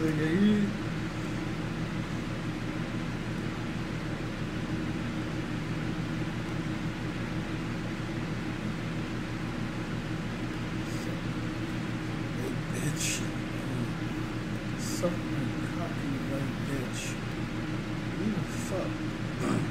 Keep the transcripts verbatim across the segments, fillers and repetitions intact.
like, bitch. Suck my cock, you white bitch. Who the fuck?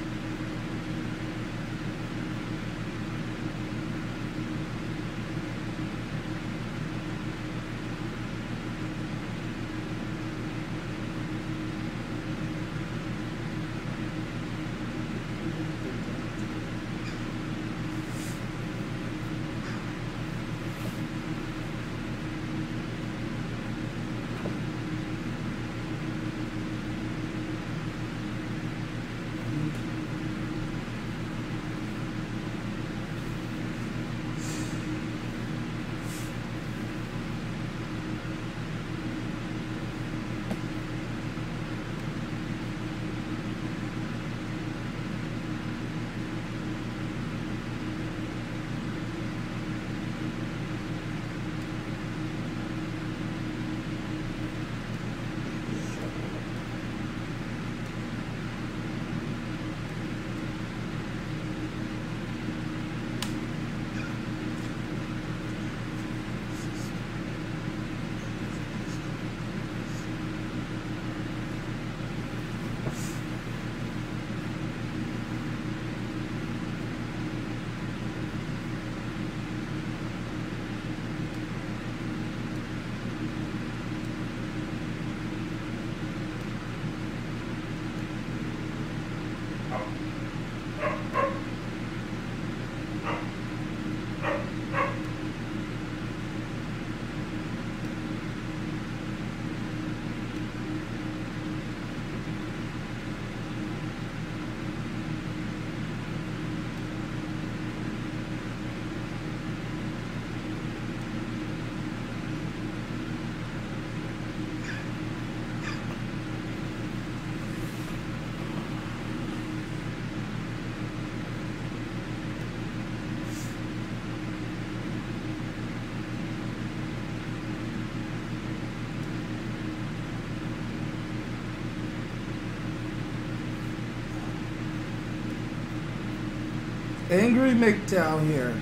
Angry MGTOW here.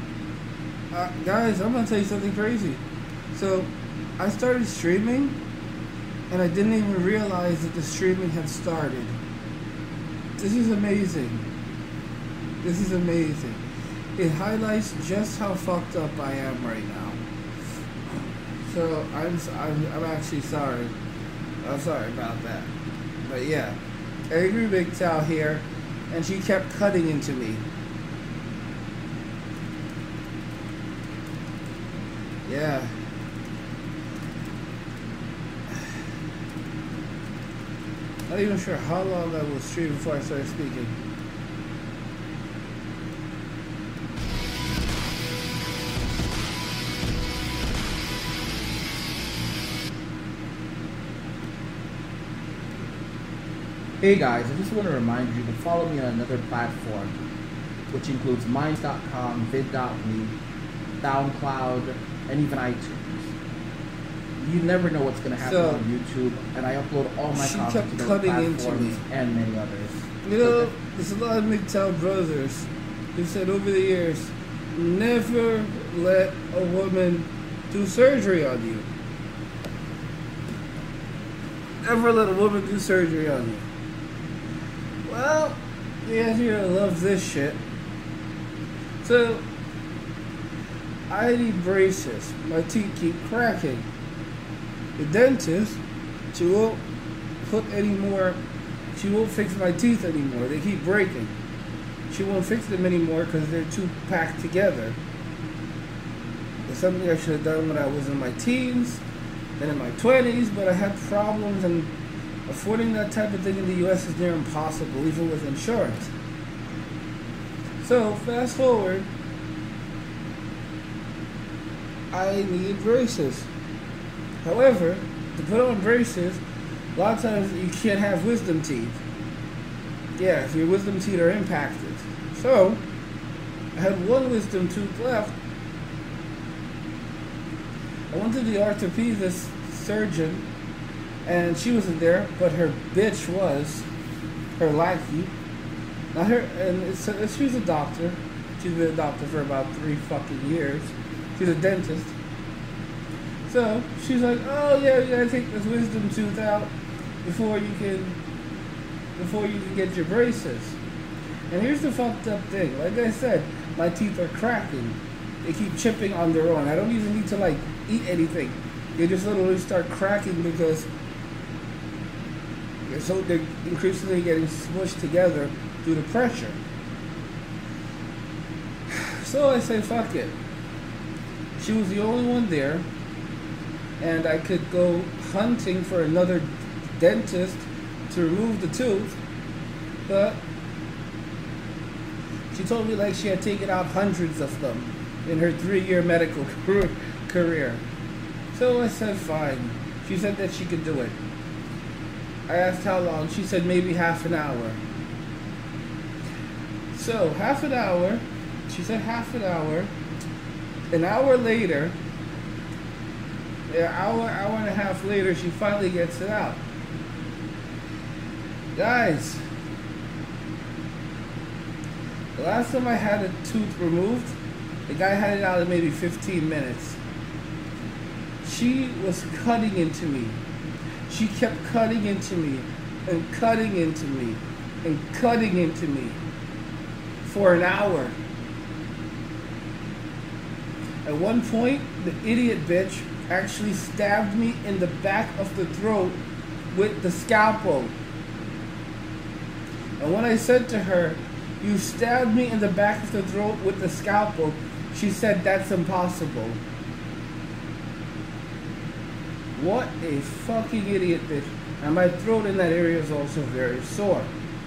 Uh, guys, I'm gonna tell you something crazy. So, I started streaming, and I didn't even realize that the streaming had started. This is amazing. This is amazing. It highlights just how fucked up I am right now. So, I'm, I'm, I'm actually sorry. I'm sorry about that. But yeah, Angry MGTOW here, and she kept cutting into me. Yeah. Not even sure how long I will stream before I start speaking. Hey guys, I just want to remind you to follow me on another platform, which includes Minds dot com, Vid dot me, SoundCloud, and even iTunes. You never know what's going to happen So, on YouTube, and I upload all my she content kept to those cutting into platforms me. and many others. You know, there's a lot of MGTOW brothers who said over the years, never let a woman do surgery on you. Never let a woman do surgery on you. Well, yeah, here loves this shit. So, I need braces. My teeth keep cracking. The dentist, she won't put any more, she won't fix my teeth anymore. They keep breaking. She won't fix them anymore because they're too packed together. It's something I should have done when I was in my teens and in my twenties, but I had problems, and affording that type of thing in the U S is near impossible, even with insurance. So, fast forward, I need braces. However, to put on braces, a lot of times you can't have wisdom teeth. Yeah, if your wisdom teeth are impacted. So, I had one wisdom tooth left. I went to the orthopedist surgeon, And she wasn't there, but her bitch was, her lackey. Now her, and it's a, she was a doctor. She's been a doctor for about three fucking years. She's a dentist. So she's like, oh yeah, you gotta take this wisdom tooth out before you can, before you can get your braces. And here's the fucked up thing. Like I said, my teeth are cracking. They keep chipping on their own. I don't even need to like eat anything. They just literally start cracking because they're so they're increasingly getting smushed together due to pressure. So I say, fuck it. She was the only one there, and I could go hunting for another dentist to remove the tooth, but she told me like she had taken out hundreds of them in her three-year medical career. So I said, fine. She said that she could do it. I asked how long. She said maybe half an hour. So half an hour. She said half an hour. An hour later, an hour, hour and a half later, she finally gets it out. Guys, the last time I had a tooth removed, the guy had it out in maybe fifteen minutes. She was cutting into me. She kept cutting into me and cutting into me and cutting into me for an hour. At one point, the idiot bitch actually stabbed me in the back of the throat with the scalpel. And when I said to her, you stabbed me in the back of the throat with the scalpel, she said, that's impossible. What a fucking idiot bitch. And my throat in that area is also very sore.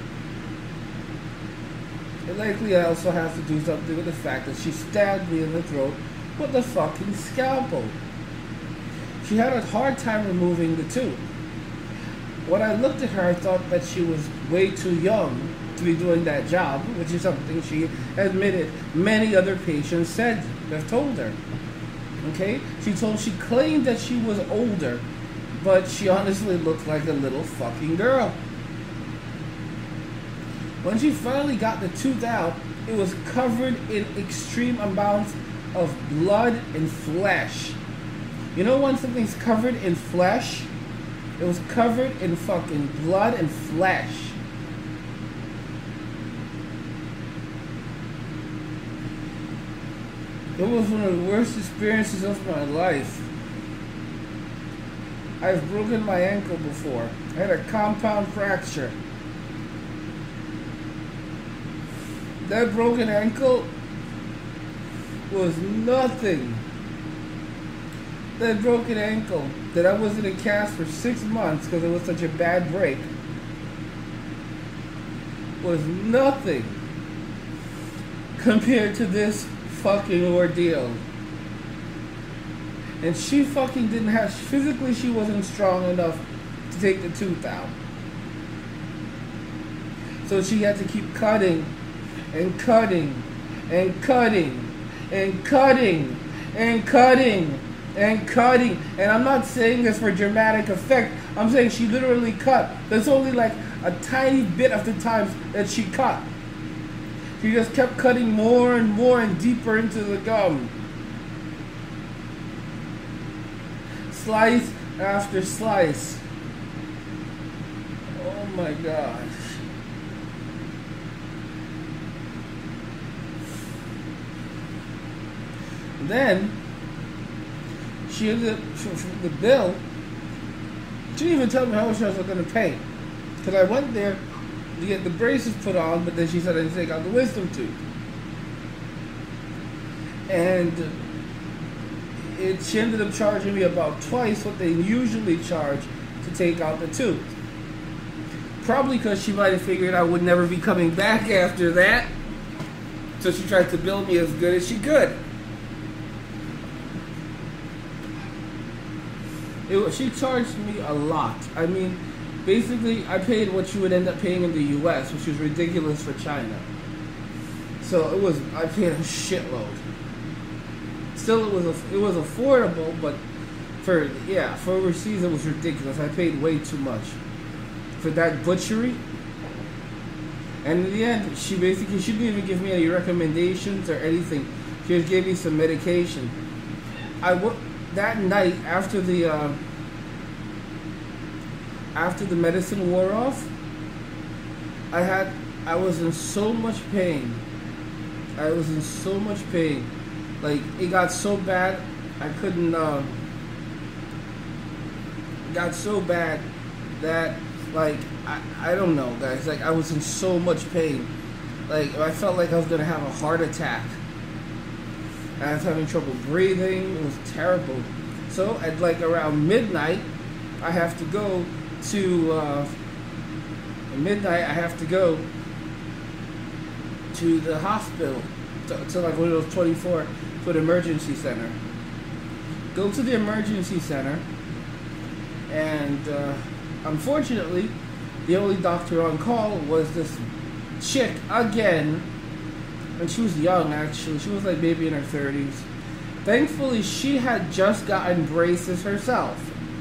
And likely I also have to do something with the fact that she stabbed me in the throat with the fucking scalpel. She had a hard time removing the tooth. When I looked at her, I thought that she was way too young to be doing that job, which is something she admitted many other patients said, have told her. Okay? She told, she claimed that she was older, but she honestly looked like a little fucking girl. When she finally got the tooth out, it was covered in extreme amounts of blood and flesh. You know when something's covered in flesh? It was covered in fucking blood and flesh. It was one of the worst experiences of my life. I've broken my ankle before. I had a compound fracture. That broken ankle was nothing. That broken ankle that I was in a cast for six months because it was such a bad break was nothing compared to this fucking ordeal. And she fucking didn't have, physically she wasn't strong enough to take the tooth out. So she had to keep cutting and cutting and cutting and cutting and cutting and cutting. And I'm not saying this for dramatic effect. I'm saying she literally cut. There's only like a tiny bit of the times that she cut. She just kept cutting more and more and deeper into the gum. Slice after slice. Oh my gosh. Then she ended up, the bill, she didn't even tell me how much I was going to pay. Because I went there to get the braces put on, but then she said I didn't take out the wisdom tooth. And it, she ended up charging me about twice what they usually charge to take out the tooth. Probably because she might have figured I would never be coming back after that. So she tried to bill me as good as she could. It, she charged me a lot. I mean, basically, I paid what you would end up paying in the U S, which was ridiculous for China. So it was, I paid a shitload. Still, it was it was affordable, but For, yeah, for overseas it was ridiculous. I paid way too much for that butchery. And in the end, she basically, she didn't even give me any recommendations or anything. She just gave me some medication. I w- that night after the uh, after the medicine wore off, I had I was in so much pain. I was in so much pain. Like, it got so bad, I couldn't. Uh, it got so bad that, like, I, I don't know, guys. Like, I was in so much pain. Like, I felt like I was gonna have a heart attack. I was having trouble breathing. It was terrible. So at like around midnight, I have to go to. Uh, at midnight, I have to go to the hospital, to, to like one of those twenty-four foot emergency center. Go to the emergency center, and uh, unfortunately, the only doctor on call was this chick again, and she was young actually. She was like maybe in her thirties. Thankfully, she had just gotten braces herself.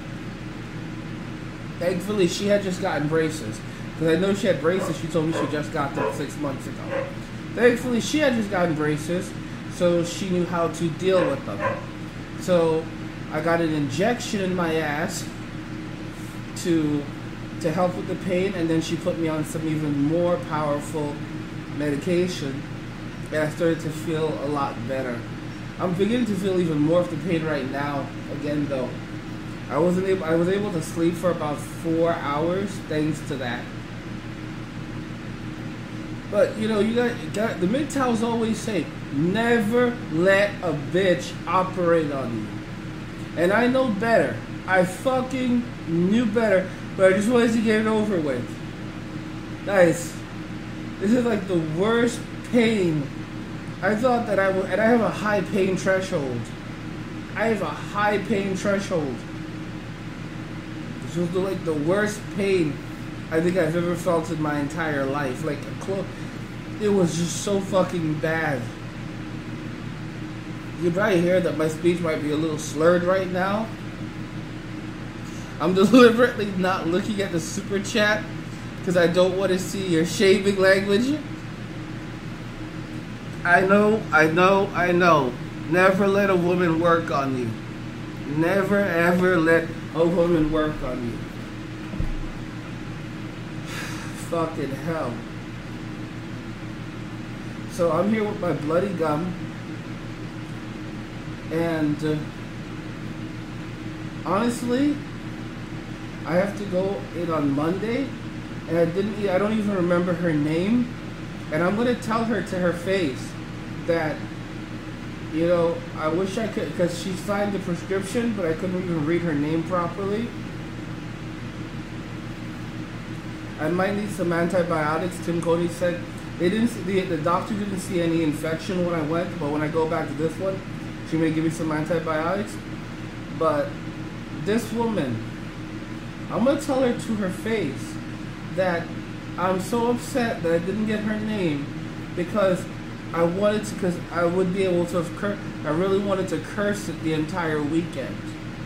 Thankfully, she had just gotten braces. Because I know she had braces, she told me she just got them six months ago. Thankfully, she had just gotten braces, so she knew how to deal with them. So, I got an injection in my ass to to help with the pain, and then she put me on some even more powerful medication, and I started to feel a lot better. I'm beginning to feel even more of the pain right now, again though. I wasn't able, I was able to sleep for about four hours thanks to that. But, you know, you got, got the M G T Ws always say, never let a bitch operate on you. And I know better. I fucking knew better, but I just wanted to get it over with. Guys, this is like the worst pain. I thought that I would, and I have a high pain threshold. I have a high pain threshold. This was the, like the worst pain I think I've ever felt in my entire life. Like, a clo- it was just so fucking bad. You probably hear that my speech might be a little slurred right now. I'm deliberately not looking at the super chat because I don't want to see your shaming language. I know, I know, I know. Never let a woman work on you. Never ever let a woman work on you. Fucking hell. So I'm here with my bloody gum. And uh, honestly, I have to go in on Monday, and I didn't. I don't even remember her name, and I'm gonna tell her to her face that, you know, I wish I could, because she signed the prescription, but I couldn't even read her name properly. I might need some antibiotics. Tim Cody said they didn't. The, the doctor didn't see any infection when I went, but when I go back to this one, she may give me some antibiotics. But this woman, I'm gonna tell her to her face that I'm so upset that I didn't get her name because I wanted to, because I would be able to have cur- I really wanted to curse it the entire weekend.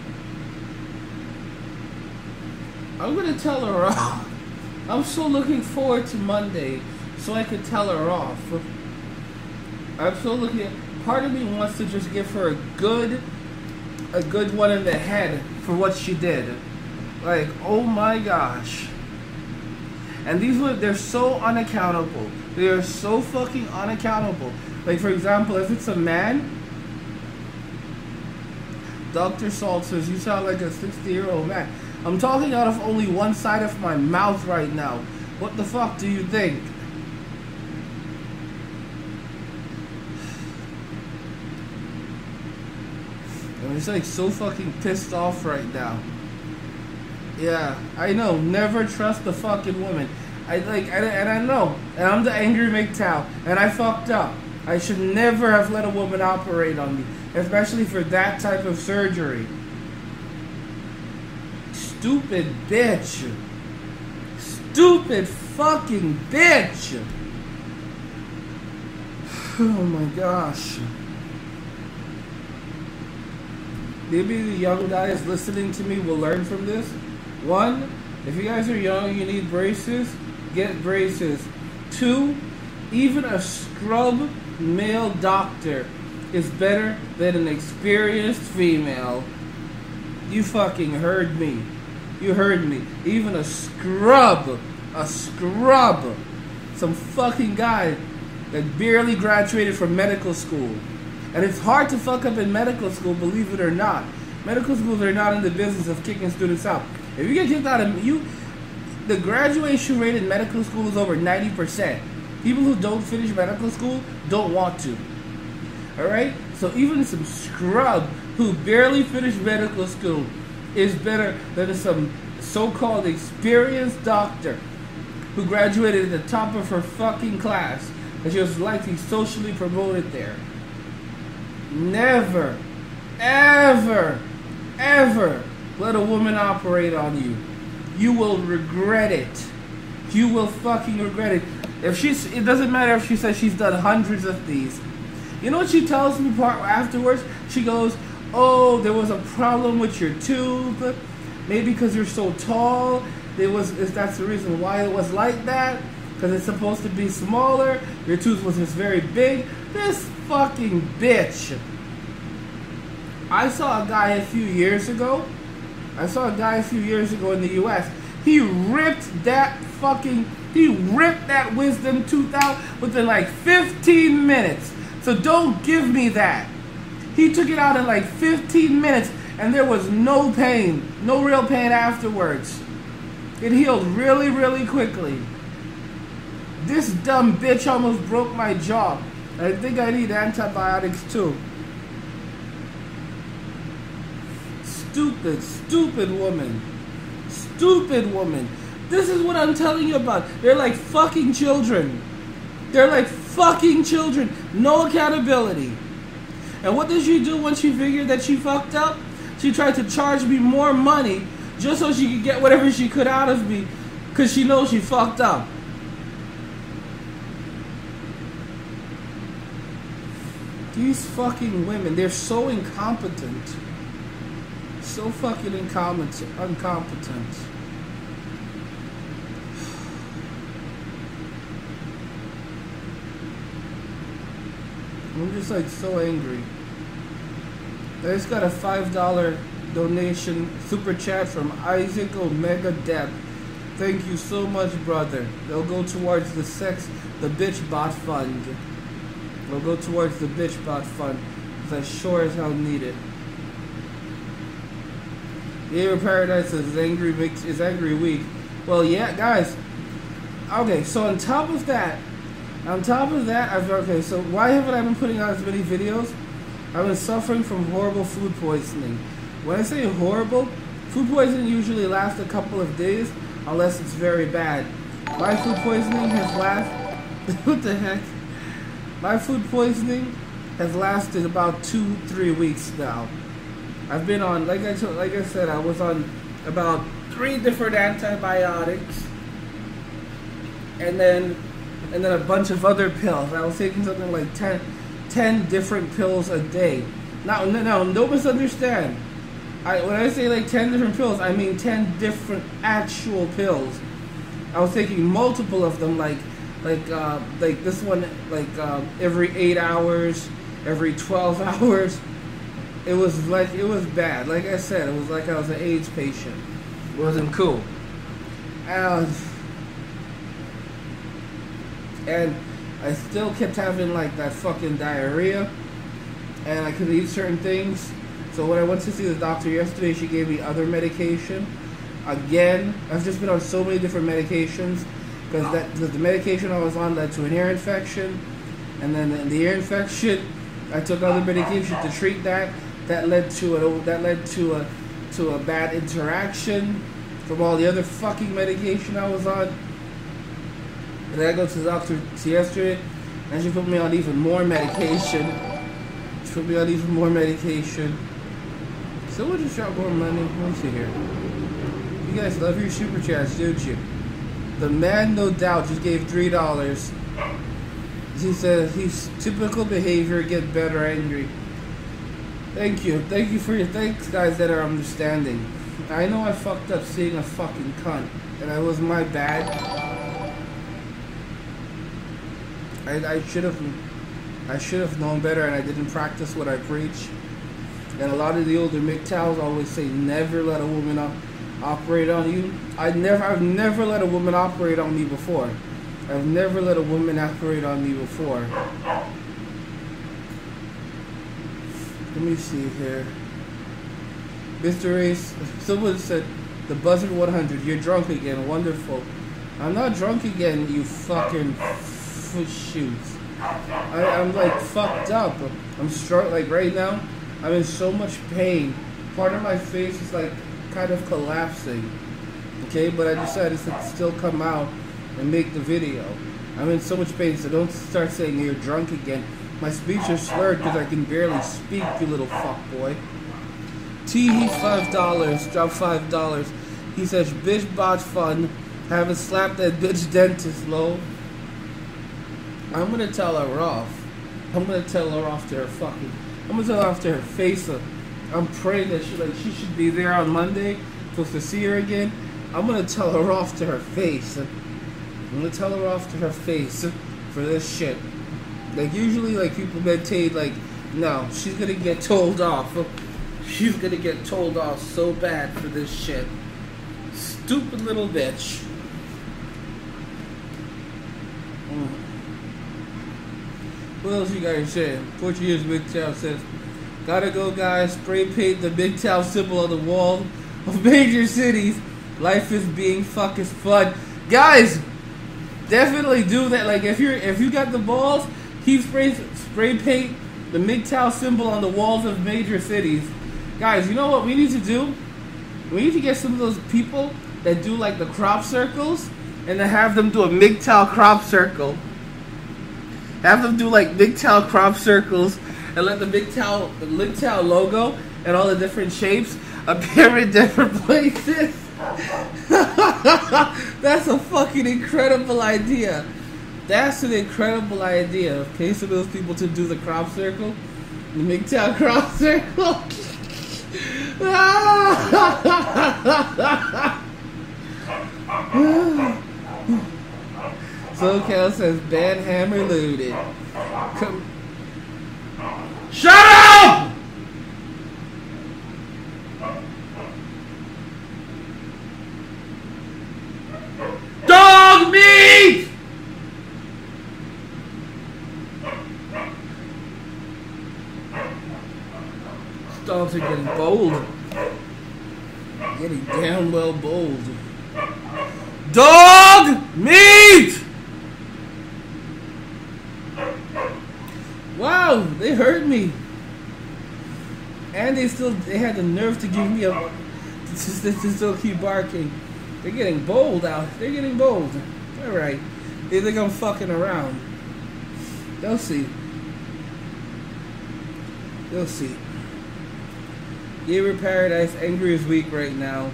I'm gonna tell her off. I'm so looking forward to Monday so I could tell her off. I'm so looking at, part of me wants to just give her a good, a good one in the head for what she did. Like, oh my gosh. And these were, they're so unaccountable. They are so fucking unaccountable. Like, for example, if it's a man, Doctor Salt says, you sound like a sixty-year-old man. I'm talking out of only one side of my mouth right now. What the fuck do you think? I'm just like so fucking pissed off right now. Yeah, I know. Never trust the fucking woman. I like, and, and I know, and I'm the angry M G T O W, and I fucked up. I should never have let a woman operate on me, especially for that type of surgery. Stupid bitch. Stupid fucking bitch. Oh my gosh. maybe the young guys listening to me will learn from this. One, if you guys are young and you need braces, get braces. Two, even a scrub male doctor is better than an experienced female. You fucking heard me. You heard me. Even a scrub, a scrub, some fucking guy that barely graduated from medical school. And it's hard to fuck up in medical school, believe it or not. Medical schools are not in the business of kicking students out. If you get kicked out of you, the graduation rate in medical school is over ninety percent. People who don't finish medical school don't want to. Alright? So even some scrub who barely finished medical school is better than some so-called experienced doctor who graduated at the top of her fucking class and she was likely socially promoted there. Never, ever, ever let a woman operate on you. You will regret it. You will fucking regret it. If she's, it doesn't matter if she says she's done hundreds of these. You know what she tells me part afterwards? She goes, "Oh, there was a problem with your tooth. Maybe because you're so tall. There was. Is that's the reason why it was like that? Because it's supposed to be smaller. Your tooth was just very big." This fucking bitch. I saw a guy a few years ago. I saw a guy a few years ago in the U S. He ripped that fucking. He ripped that wisdom tooth out within like fifteen minutes. So don't give me that. He took it out in like fifteen minutes and there was no pain. No real pain afterwards. It healed really, really quickly. This dumb bitch almost broke my jaw. I think I need antibiotics too. Stupid, stupid woman. Stupid woman. This is what I'm telling you about. They're like fucking children. They're like fucking children. No accountability. And what did she do when she figured that she fucked up? She tried to charge me more money just so she could get whatever she could out of me because she knows she fucked up. These fucking women, they're so incompetent. So fucking incompetent. Incompetent. I'm just like so angry. I just got a five dollar donation super chat from Isaac Omega Depp. Thank you so much, brother. They'll go towards the sex, the bitch bot fund. They'll go towards the bitch bot fund because I sure as hell need it. Gamer Paradise is angry week is angry week. Well, yeah, guys. Okay, so on top of that. On top of that, I've okay. So why haven't I been putting out as many videos? I've been suffering from horrible food poisoning. When I say horrible, food poisoning usually lasts a couple of days, unless it's very bad. My food poisoning has lasted. What the heck? My food poisoning has lasted about two, three weeks now. I've been on, like I told, like I said, I was on about three different antibiotics, and then. And then a bunch of other pills. I was taking something like ten, ten different pills a day. Now, no, no, don't misunderstand. I, when I say like ten different pills, I mean ten different actual pills. I was taking multiple of them, like, like, uh, like this one, like uh, every eight hours, every twelve hours. It was like it was bad. Like I said, it was like I was an AIDS patient. It wasn't cool. And. And I still kept having like that fucking diarrhea, and I couldn't eat certain things. So when I went to see the doctor yesterday, she gave me other medication. Again, I've just been on so many different medications because that cause the medication I was on led to an ear infection, and then the, the ear infection, I took other medication to treat that. That led to a that led to a to a bad interaction from all the other fucking medication I was on. And then I go to the doctor yesterday, and she put me on even more medication. She put me on even more medication. So we'll just drop more money. Let me see here. You guys love your super chats, don't you? The man, no doubt, just gave three dollars. He said he's typical behavior, get better angry. Thank you. Thank you for your thanks, guys that are understanding. I know I fucked up seeing a fucking cunt, and it was my bad. I, I should have I should have known better, and I didn't practice what I preach. And a lot of the older M G T O Ws always say, never let a woman op operate on you. I never, I've never let a woman operate on me before. I've never let a woman operate on me before. Let me see here. Mister Ace, someone said, the Buzzard one hundred, you're drunk again, wonderful. I'm not drunk again, you fucking foot shoes. I, I'm like fucked up. I'm struck, like right now, I'm in so much pain. Part of my face is like kind of collapsing. Okay, but I decided to still come out and make the video. I'm in so much pain, so don't start saying you're drunk again. My speech is slurred because I can barely speak, you little fuckboy. T, he's five dollars, drop five dollars. He says, bitch bot fun, haven't slapped that bitch dentist, low. I'm gonna tell her off. I'm gonna tell her off to her fucking, I'm gonna tell her off to her face. I'm praying that she like she should be there on Monday, supposed to see her again. I'm gonna tell her off to her face. I'm gonna tell her off to her face for this shit. Like usually, like people meditate, like no, she's gonna get told off. She's gonna get told off so bad for this shit. Stupid little bitch. Mm. What else you guys saying? Portuguese M G T O W says, gotta go guys, spray paint the M G T O W symbol on the wall of major cities. Life is being fucking fun. Guys, definitely do that. Like if you're if you got the balls, keep spray spray paint the M G T O W symbol on the walls of major cities. Guys, you know what we need to do? We need to get some of those people that do like the crop circles and then have them do a M G T O W crop circle. Have them do like M G T O W crop circles and let the M G T O W, the M G T O W logo and all the different shapes appear in different places. That's a fucking incredible idea. That's an incredible idea. Okay, so those people to do the crop circle, the M G T O W crop circle. SoCal says bad hammer loaded. Come. Shut up! Dog meat! Dogs are getting bold. Getting damn well bold. Dog meat! Wow, they hurt me. And they still they had the nerve to give me a to, to, to still keep barking. They're getting bold out. They're getting bold. Alright. They think I'm fucking around. They'll see. They'll see. Gamer Paradise, angry is weak right now.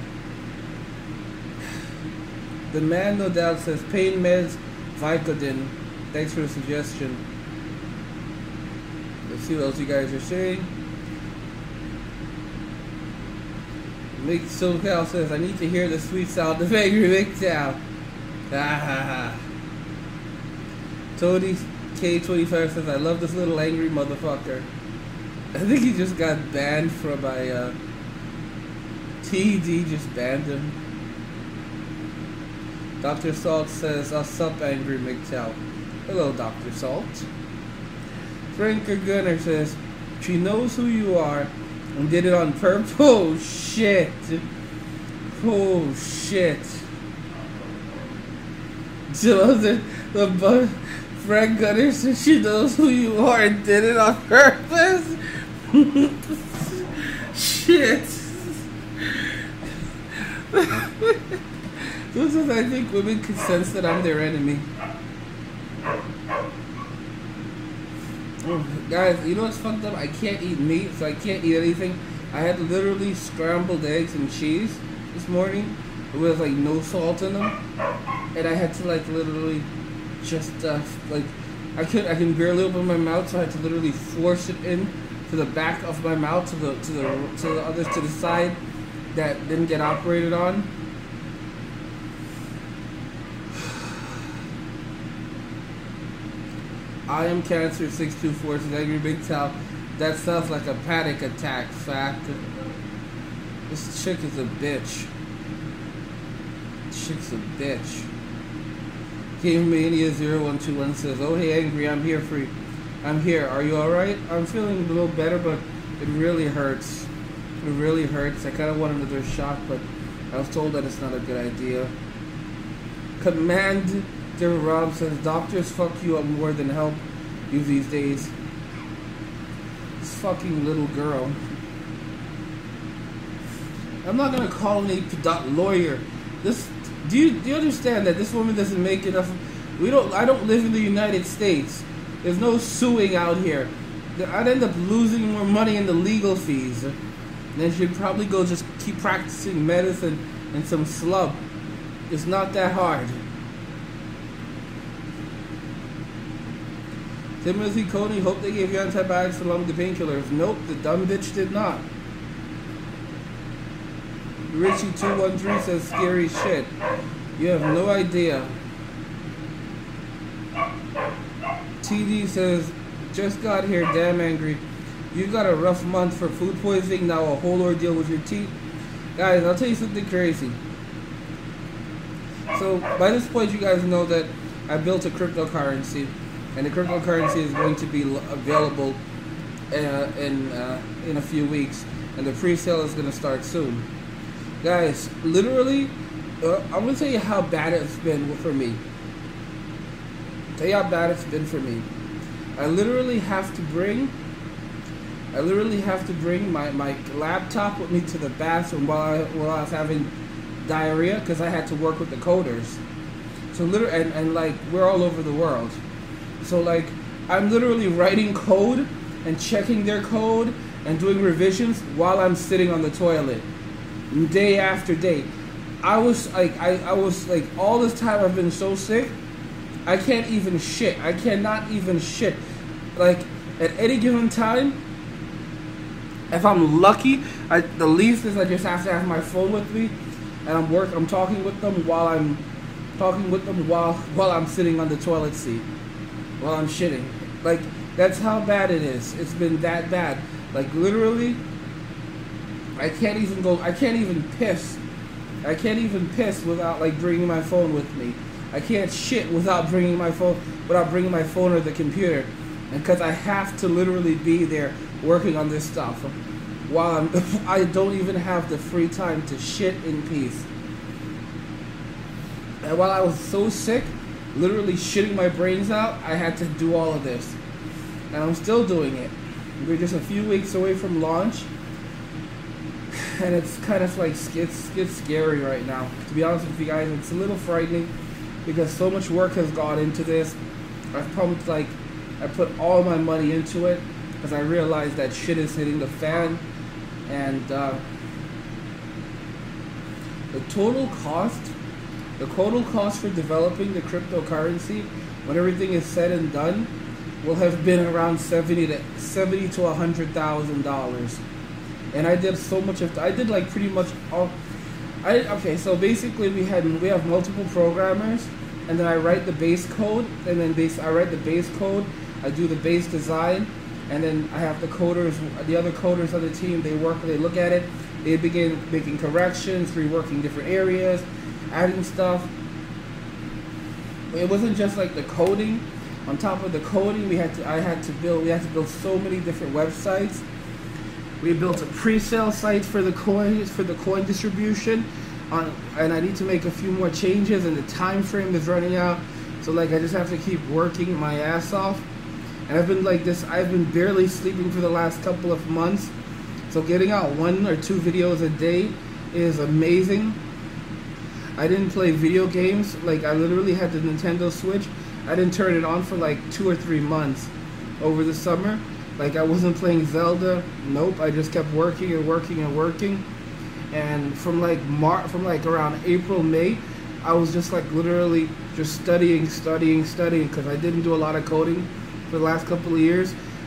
The man no doubt says pain meds, Vicodin. Thanks for the suggestion. Let's see what else you guys are saying. Make SoCal says I need to hear the sweet sound of angry Mick Town. Ha ha ha. Tony K twenty-five says I love this little angry motherfucker. I think he just got banned from my uh, T D just banned him. Doctor Salt says, "What's up, angry M G T O W?" Hello, Doctor Salt. Franker Gunner says, "She knows who you are and did it on purpose." Oh shit! Oh shit! So the the Frank Gunner says she knows who you are and did it on purpose. Shit. This is, I think women can sense that I'm their enemy. Oh, guys, you know what's fucked up? I can't eat meat, so I can't eat anything. I had literally scrambled eggs and cheese this morning with like no salt in them, and I had to like literally just uh, like I could I can barely open my mouth, so I had to literally force it in to the back of my mouth, to the to the to the others to the side that didn't get operated on. I am Cancer six two four says Angry Big Tal. That sounds like a panic attack. Fact. This chick is a bitch. Chick's a bitch. Game Mania zero one two one says, oh hey Angry, I'm here for you. I'm here. Are you alright? I'm feeling a little better, but it really hurts. It really hurts. I kind of want another shot, but I was told that it's not a good idea. Commander Rob says, doctors fuck you up more than help you these days. This fucking little girl. I'm not gonna call any lawyer. This. Do you do you understand that this woman doesn't make enough? We don't. I don't live in the United States. There's no suing out here. I'd end up losing more money in the legal fees. Then she'd probably go just keep practicing medicine and some slub. It's not that hard. Timothy Coney, hope they gave you antibiotics along with the painkillers. Nope, the dumb bitch did not. Richie two one three says scary shit. You have no idea. T D says, just got here, damn angry. You got a rough month for food poisoning, now a whole ordeal with your teeth. Guys, I'll tell you something crazy. So, by this point you guys know that I built a cryptocurrency. And the cryptocurrency is going to be available uh, in, uh, in a few weeks. And the pre-sale is going to start soon. Guys, literally, uh, I'm going to tell you how bad it's been for me. Tell you how bad it's been for me. I literally have to bring, I literally have to bring my, my laptop with me to the bathroom while I, while I was having diarrhea because I had to work with the coders. So literally, and, and like, we're all over the world. So like, I'm literally writing code and checking their code and doing revisions while I'm sitting on the toilet. Day after day. I was like, I, I was like, all this time I've been so sick, I can't even shit. I cannot even shit. Like, at any given time, if I'm lucky, I, the least is I just have to have my phone with me, and I'm work. I'm talking with them while I'm talking with them while while I'm sitting on the toilet seat, while I'm shitting. Like, that's how bad it is. It's been that bad. Like, literally, I can't even go, I can't even piss. I can't even piss without, like, bringing my phone with me. I can't shit without bringing my phone, without bringing my phone or the computer. And because I have to literally be there working on this stuff while I'm, I don't even have the free time to shit in peace. And while I was so sick, literally shitting my brains out, I had to do all of this. And I'm still doing it. We're just a few weeks away from launch. And it's kind of like, it's, it's scary right now. To be honest with you guys, it's a little frightening because so much work has gone into this. I've pumped, like, I put all my money into it because I realized that shit is hitting the fan. And uh, the total cost, the total cost for developing the cryptocurrency, when everything is said and done, will have been around seventy to seventy to a hundred thousand dollars. And I did so much of, I did like pretty much all, I, okay, so basically we had, we have multiple programmers, and then I write the base code, and then base, I write the base code, I do the base design, and then I have the coders, the other coders on the team, they work, they look at it, they begin making corrections, reworking different areas, adding stuff. It wasn't just like the coding. On top of the coding, we had to, I had to build, we had to build so many different websites. We built a pre-sale site for the coins, for the coin distribution, on, and I need to make a few more changes, and the time frame is running out. So like, I just have to keep working my ass off. And I've been like this, I've been barely sleeping for the last couple of months. So getting out one or two videos a day is amazing. I didn't play video games. Like, I literally had the Nintendo Switch. I didn't turn it on for like two or three months over the summer. Like, I wasn't playing Zelda. Nope. I just kept working and working and working. And from like Mar from like around April, May, I was just like literally just studying, studying, studying, because I didn't do a lot of coding for the last couple of years.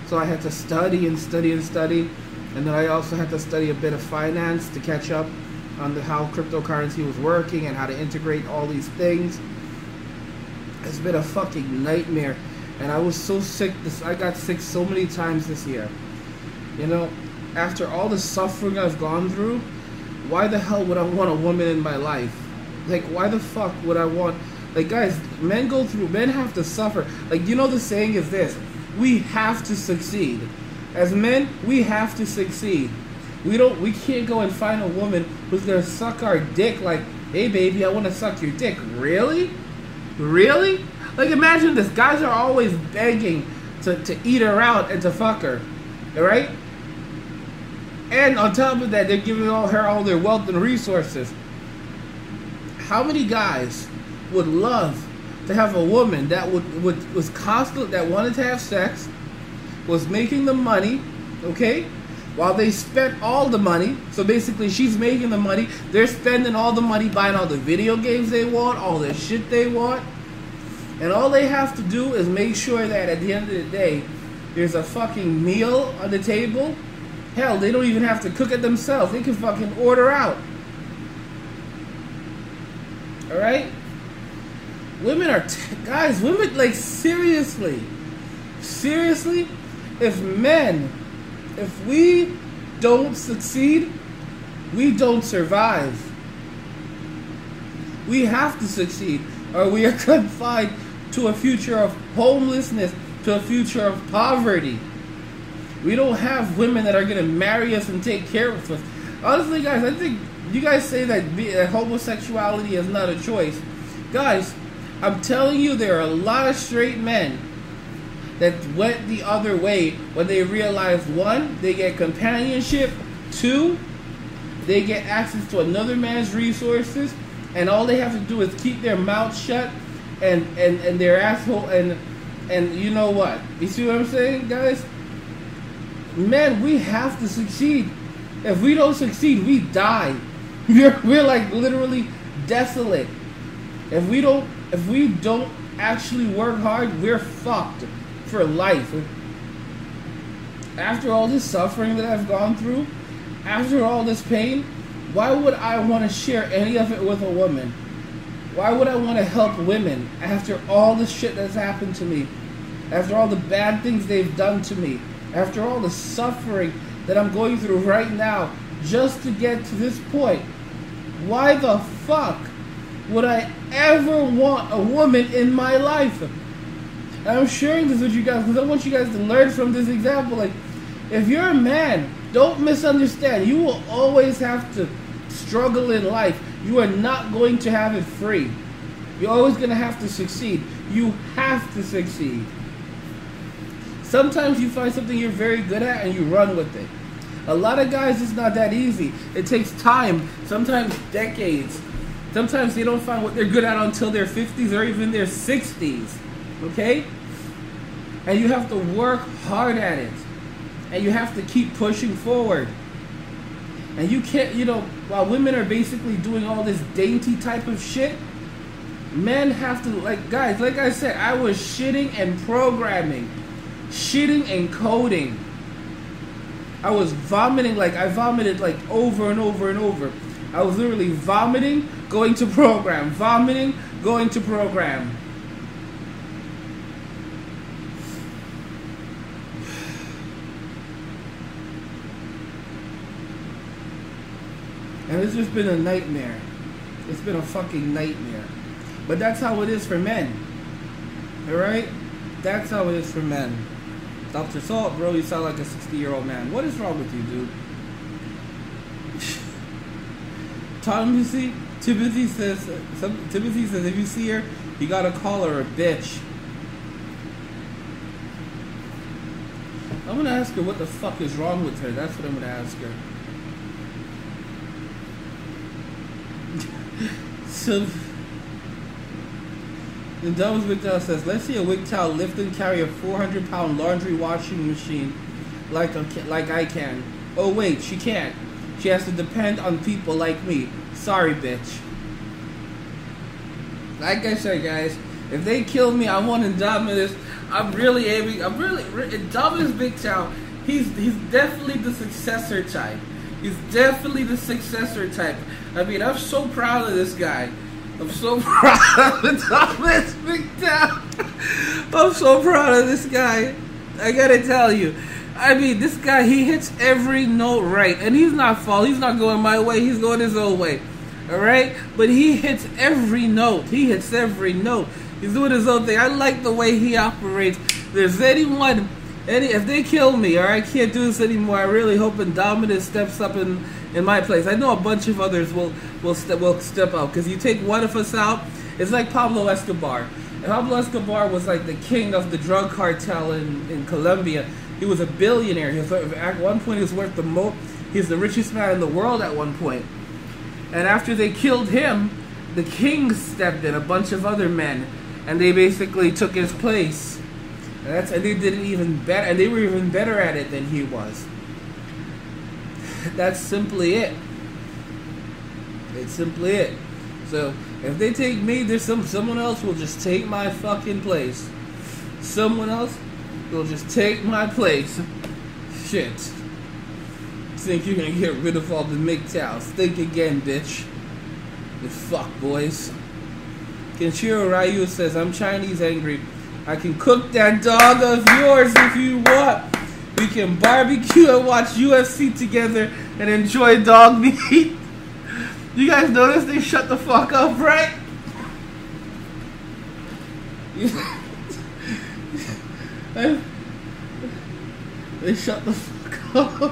So I had to study and study and study. And then I also had to study a bit of finance to catch up on the, how cryptocurrency was working and how to integrate all these things. It's been a fucking nightmare. And I was so sick. This I got sick so many times this year. You know, after all the suffering I've gone through, why the hell would I want a woman in my life? Like, why the fuck would I want... Like, guys, men go through... Men have to suffer. Like, you know the saying is this. We have to succeed. As men, we have to succeed. We don't. We can't go and find a woman who's gonna suck our dick. Like, hey baby, I want to suck your dick. Really, really? Like, imagine this. Guys are always begging to to eat her out and to fuck her. All right. And on top of that, they're giving all her all their wealth and resources. How many guys would love to have a woman that would, would was constant that wanted to have sex? Was making the money, okay, while they spent all the money. So basically she's making the money, they're spending all the money buying all the video games they want, all the shit they want, and all they have to do is make sure that at the end of the day there's a fucking meal on the table. Hell, they don't even have to cook it themselves, they can fucking order out. Alright? Women are, t- guys, women, like, seriously, seriously, if men, if we don't succeed, we don't survive. We have to succeed, or we are confined to a future of homelessness, to a future of poverty. We don't have women that are going to marry us and take care of us. Honestly, guys, I think you guys say that, be, that homosexuality is not a choice. Guys, I'm telling you, there are a lot of straight men that went the other way when they realized, one, they get companionship, two, they get access to another man's resources, and all they have to do is keep their mouth shut and, and, and their asshole, and and you know what? You see what I'm saying, guys? Men, we have to succeed. If we don't succeed, we die. We're, we're like literally desolate. If we don't, if we don't actually work hard, we're fucked for life. After all this suffering that I've gone through, after all this pain, why would I want to share any of it with a woman? Why would I want to help women after all the shit that's happened to me? After all the bad things they've done to me? After all the suffering that I'm going through right now just to get to this point? Why the fuck would I ever want a woman in my life? And I'm sharing this with you guys because I want you guys to learn from this example. Like, if you're a man, don't misunderstand. You will always have to struggle in life. You are not going to have it free. You're always going to have to succeed. You have to succeed. Sometimes you find something you're very good at and you run with it. A lot of guys, it's not that easy. It takes time, sometimes decades. Sometimes they don't find what they're good at until their fifties or even their sixties. Okay? And you have to work hard at it. And you have to keep pushing forward. And you can't, you know, while women are basically doing all this dainty type of shit, men have to, like, guys, like I said, I was shitting and programming. Shitting and coding. I was vomiting, like, I vomited, like, over and over and over. I was literally vomiting, going to program. Vomiting, going to program. And it's just been a nightmare. It's been a fucking nightmare. But that's how it is for men. Alright? That's how it is for men. Doctor Salt, bro, you sound like a sixty-year-old man. What is wrong with you, dude? Timothy, Timothy says, some, Timothy says, if you see her, you gotta call her a bitch. I'm gonna ask her what the fuck is wrong with her. That's what I'm gonna ask her. So, and Douglas Wigtow says, let's see a Wigtow lift and carry a four hundred pound laundry washing machine like a, like I can. Oh wait, she can't. She has to depend on people like me. Sorry, bitch. Like I said, guys, if they kill me, I want Indominus. I'm really aiming. I'm really Dominus Big Chow. He's he's definitely the successor type. He's definitely the successor type. I mean, I'm so proud of this guy. I'm so proud of Dominus Big Chow. I'm so proud of this guy. I gotta tell you. I mean, this guy, he hits every note right. And he's not falling. He's not going my way. He's going his own way. Alright? But he hits every note. He hits every note. He's doing his own thing. I like the way he operates. If there's anyone, any, if they kill me or I can't do this anymore, I really hope Indominus steps up in, in my place. I know a bunch of others will, will, step, will step up. Because you take one of us out, it's like Pablo Escobar. And Pablo Escobar was like the king of the drug cartel in, in Colombia. He was a billionaire. He was, at one point, he was worth the most. He was the richest man in the world at one point. And after they killed him, the king stepped in, a bunch of other men, and they basically took his place. And that's and they did it even better, and they were even better at it than he was. That's simply it. It's simply it. So if they take me, there's some someone else will just take my fucking place. Someone else. You'll just take my place. Shit. Think you're gonna get rid of all the M G T Ls. Think again, bitch. The fuck, boys. Kenshiro Ryu says, I'm Chinese angry. I can cook that dog of yours if you want. We can barbecue and watch U F C together and enjoy dog meat. You guys notice they shut the fuck up, right? They shut the fuck up.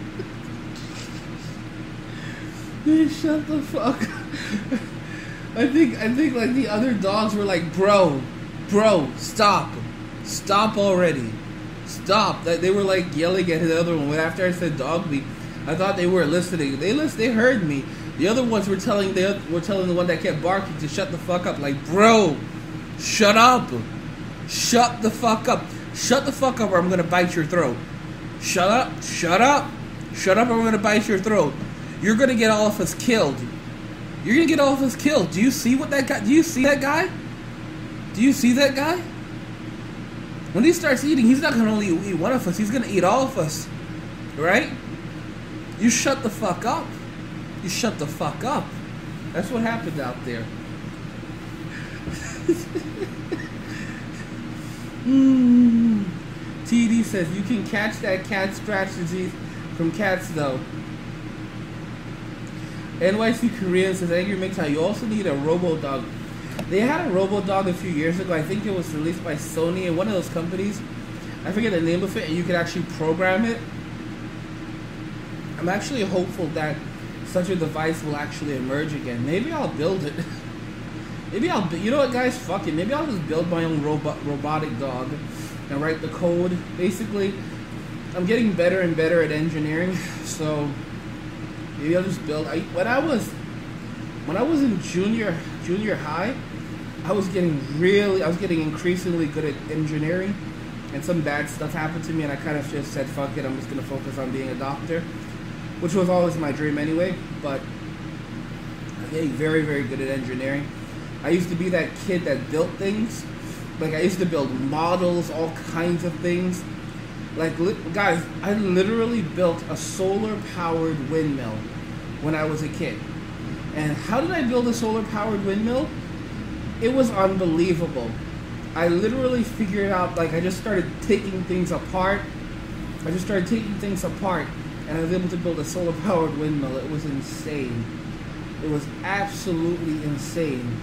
They shut the fuck up. I think I think like the other dogs were like, bro, bro, stop, stop already, stop. That they were like yelling at the other one. After I said dog meat, I thought they were listening. They list, they heard me. The other ones were telling the were telling the one that kept barking to shut the fuck up. Like, bro, shut up, shut the fuck up. Shut the fuck up or I'm gonna bite your throat. Shut up, shut up, shut up or I'm gonna bite your throat. You're gonna get all of us killed. You're gonna get all of us killed. Do you see what that guy, do you see that guy? Do you see that guy? When he starts eating, he's not gonna only eat one of us, he's gonna eat all of us. Right? You shut the fuck up. You shut the fuck up. That's what happened out there. Mm. T D says you can catch that cat scratch disease from cats though. N Y C Korean says Angry Mix, you also need a Robo Dog. They had a Robo Dog a few years ago. I think it was released by Sony and one of those companies. I forget the name of it, and you could actually program it. I'm actually hopeful that such a device will actually emerge again. Maybe I'll build it. Maybe I'll, you know what, guys? Fuck it. Maybe I'll just build my own robot, robotic dog and write the code. Basically, I'm getting better and better at engineering, so maybe I'll just build. I, when I was, when I was in junior junior high, I was getting really, I was getting increasingly good at engineering, and some bad stuff happened to me, and I kind of just said, fuck it, I'm just gonna focus on being a doctor, which was always my dream anyway. But I'm getting very, very good at engineering. I used to be that kid that built things. Like, I used to build models, all kinds of things. Like, li- guys, I literally built a solar-powered windmill when I was a kid. And how did I build a solar-powered windmill? It was unbelievable. I literally figured out, like, I just started taking things apart. I just started taking things apart, and I was able to build a solar-powered windmill. It was insane. It was absolutely insane.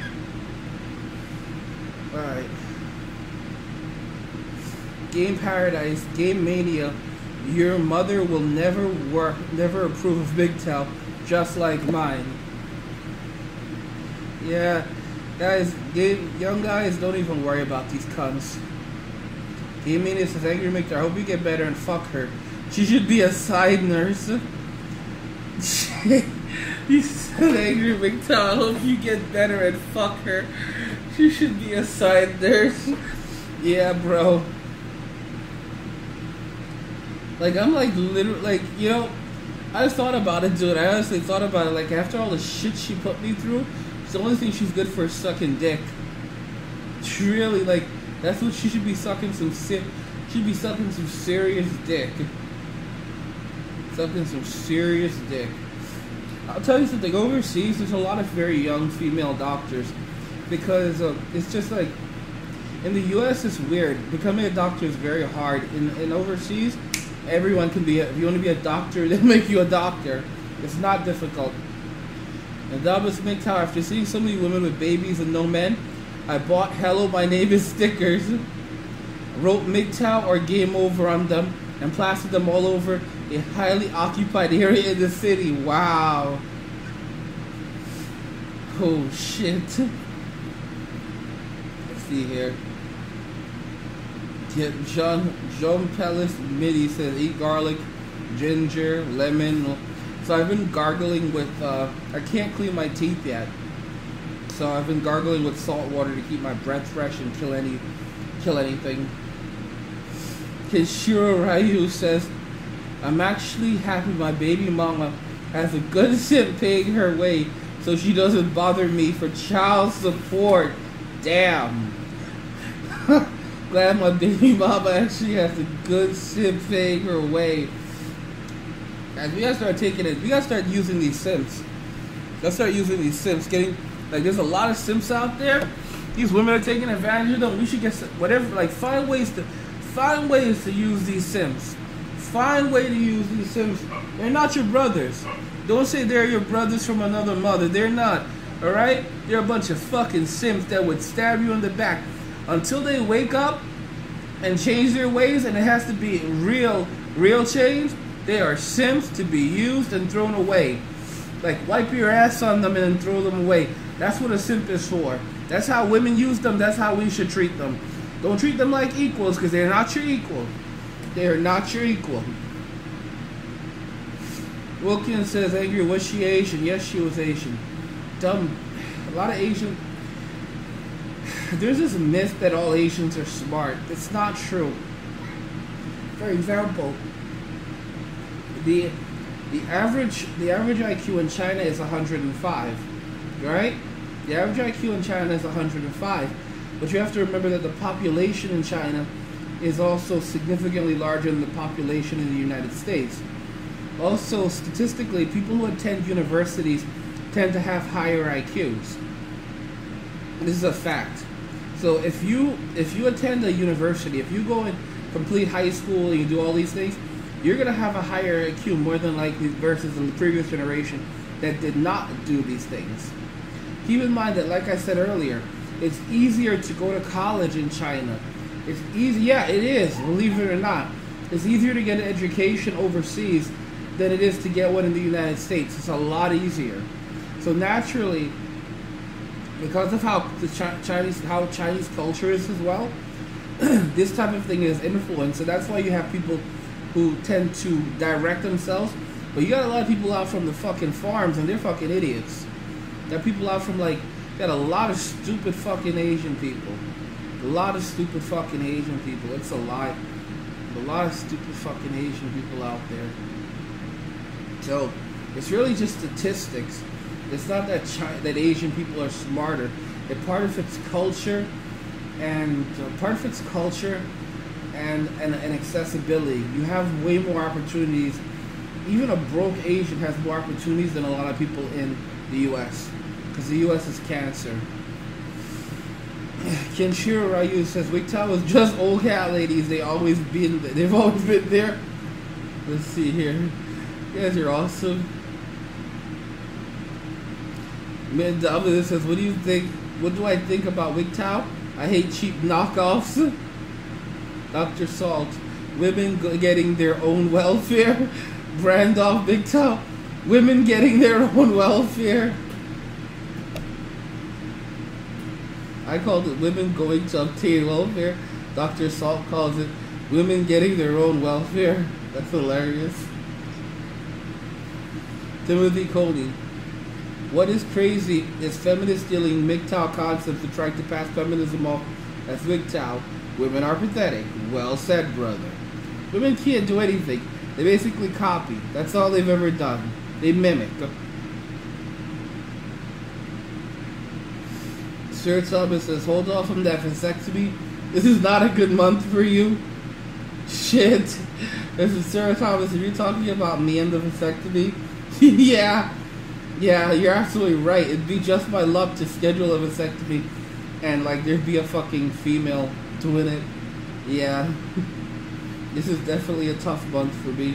Alright. Game Paradise, Game Mania. Your mother will never work, never approve of Big Tel, just like mine. Yeah, guys, game, young guys, don't even worry about these cunts. Game Mania says, Angry Mictor, I hope you get better and fuck her. She should be a side nurse. You said, Angry Mictor, I hope you get better and fuck her. She should be a side nurse. Yeah, bro. Like, I'm like, literally, like, you know, I thought about it, dude. I honestly thought about it. Like, after all the shit she put me through, it's the only thing she's good for is sucking dick. She really, like, That's what she should be sucking some si- She'd be sucking some serious dick. Sucking some serious dick. I'll tell you something. Overseas, there's a lot of very young female doctors because uh, it's just like in the U S it's weird. Becoming a doctor is very hard. In in overseas, everyone can be. A, if you want to be a doctor, they make you a doctor. It's not difficult. And that was M G T O W. After seeing so many women with babies and no men, I bought "Hello, my name is" stickers, wrote M G T O W or "Game Over" on them, and plastered them all over a highly occupied area in the city. Wow. Oh shit. Let's see here. Yeah, John John Pellis Midi says eat garlic, ginger, lemon. So I've been gargling with. Uh, I can't clean my teeth yet. So I've been gargling with salt water to keep my breath fresh and kill any, kill anything. Kishiro Ryu says, I'm actually happy my baby mama has a good simp paying her way so she doesn't bother me for child support. Damn. Glad my baby mama actually has a good simp paying her way. Guys, we gotta start taking it. We gotta start using these simps. Let's start using these simps. Getting, like, there's a lot of simps out there. These women are taking advantage of them. We should get some, whatever, like, find ways to, find ways to use these simps. Find a way to use these simps. They're not your brothers. Don't say they're your brothers from another mother. They're not. Alright? They're a bunch of fucking simps that would stab you in the back. Until they wake up and change their ways, and it has to be real, real change, they are simps to be used and thrown away. Like, wipe your ass on them and then throw them away. That's what a simp is for. That's how women use them. That's how we should treat them. Don't treat them like equals, because they're not your equal. They are not your equal. Wilkins says, angry, was she Asian? Yes, she was Asian. Dumb. A lot of Asian... There's this myth that all Asians are smart. It's not true. For example, the the average the average I Q in China is one hundred five. Right? The average I Q in China is one hundred five. But you have to remember that the population in China is also significantly larger than the population in the United States. Also, statistically, people who attend universities tend to have higher I Qs. This is a fact. So if you if you attend a university, if you go and complete high school and you do all these things, you're gonna have a higher I Q more than likely versus in the previous generation that did not do these things. Keep in mind that, like I said earlier, it's easier to go to college in China. It's easy, yeah, it is, believe it or not. It's easier to get an education overseas than it is to get one in the United States. It's a lot easier. So naturally, because of how the Ch- Chinese how Chinese culture is as well, this type of thing is influenced. So that's why you have people who tend to direct themselves. But you got a lot of people out from the fucking farms, and they're fucking idiots. You got people out from, like, you got a lot of stupid fucking Asian people. A lot of stupid fucking Asian people. It's a lie. A lot of stupid fucking Asian people out there. So it's really just statistics. It's not that China, that Asian people are smarter. It's part of its culture, and uh, part of its culture, and, and and accessibility. You have way more opportunities. Even a broke Asian has more opportunities than a lot of people in the U S because the U S is cancer. Kenshiro Ryu says, W G T O W is just old cat ladies. They always been. They've always been there. Let's see here. You guys are awesome. Man, the other says, what do you think? What do I think about W G T O W? I hate cheap knockoffs. Doctor Salt. Women getting their own welfare. Brand off W G T O W. Women getting their own welfare. I called it women going to obtain welfare. Doctor Salt calls it women getting their own welfare. That's hilarious. Timothy Cody. What is crazy is feminists stealing M G T O W concepts and trying to pass feminism off as W G T O W. Women are pathetic. Well said, brother. Women can't do anything. They basically copy. That's all they've ever done. They mimic. Sir Thomas says, hold off from that vasectomy This is not a good month for you. Shit. This is Sarah Thomas. If you're talking about me and the vasectomy, yeah. Yeah, you're absolutely right. It'd be just my luck to schedule a vasectomy and, like, there'd be a fucking female doing it. Yeah. This is definitely a tough month for me.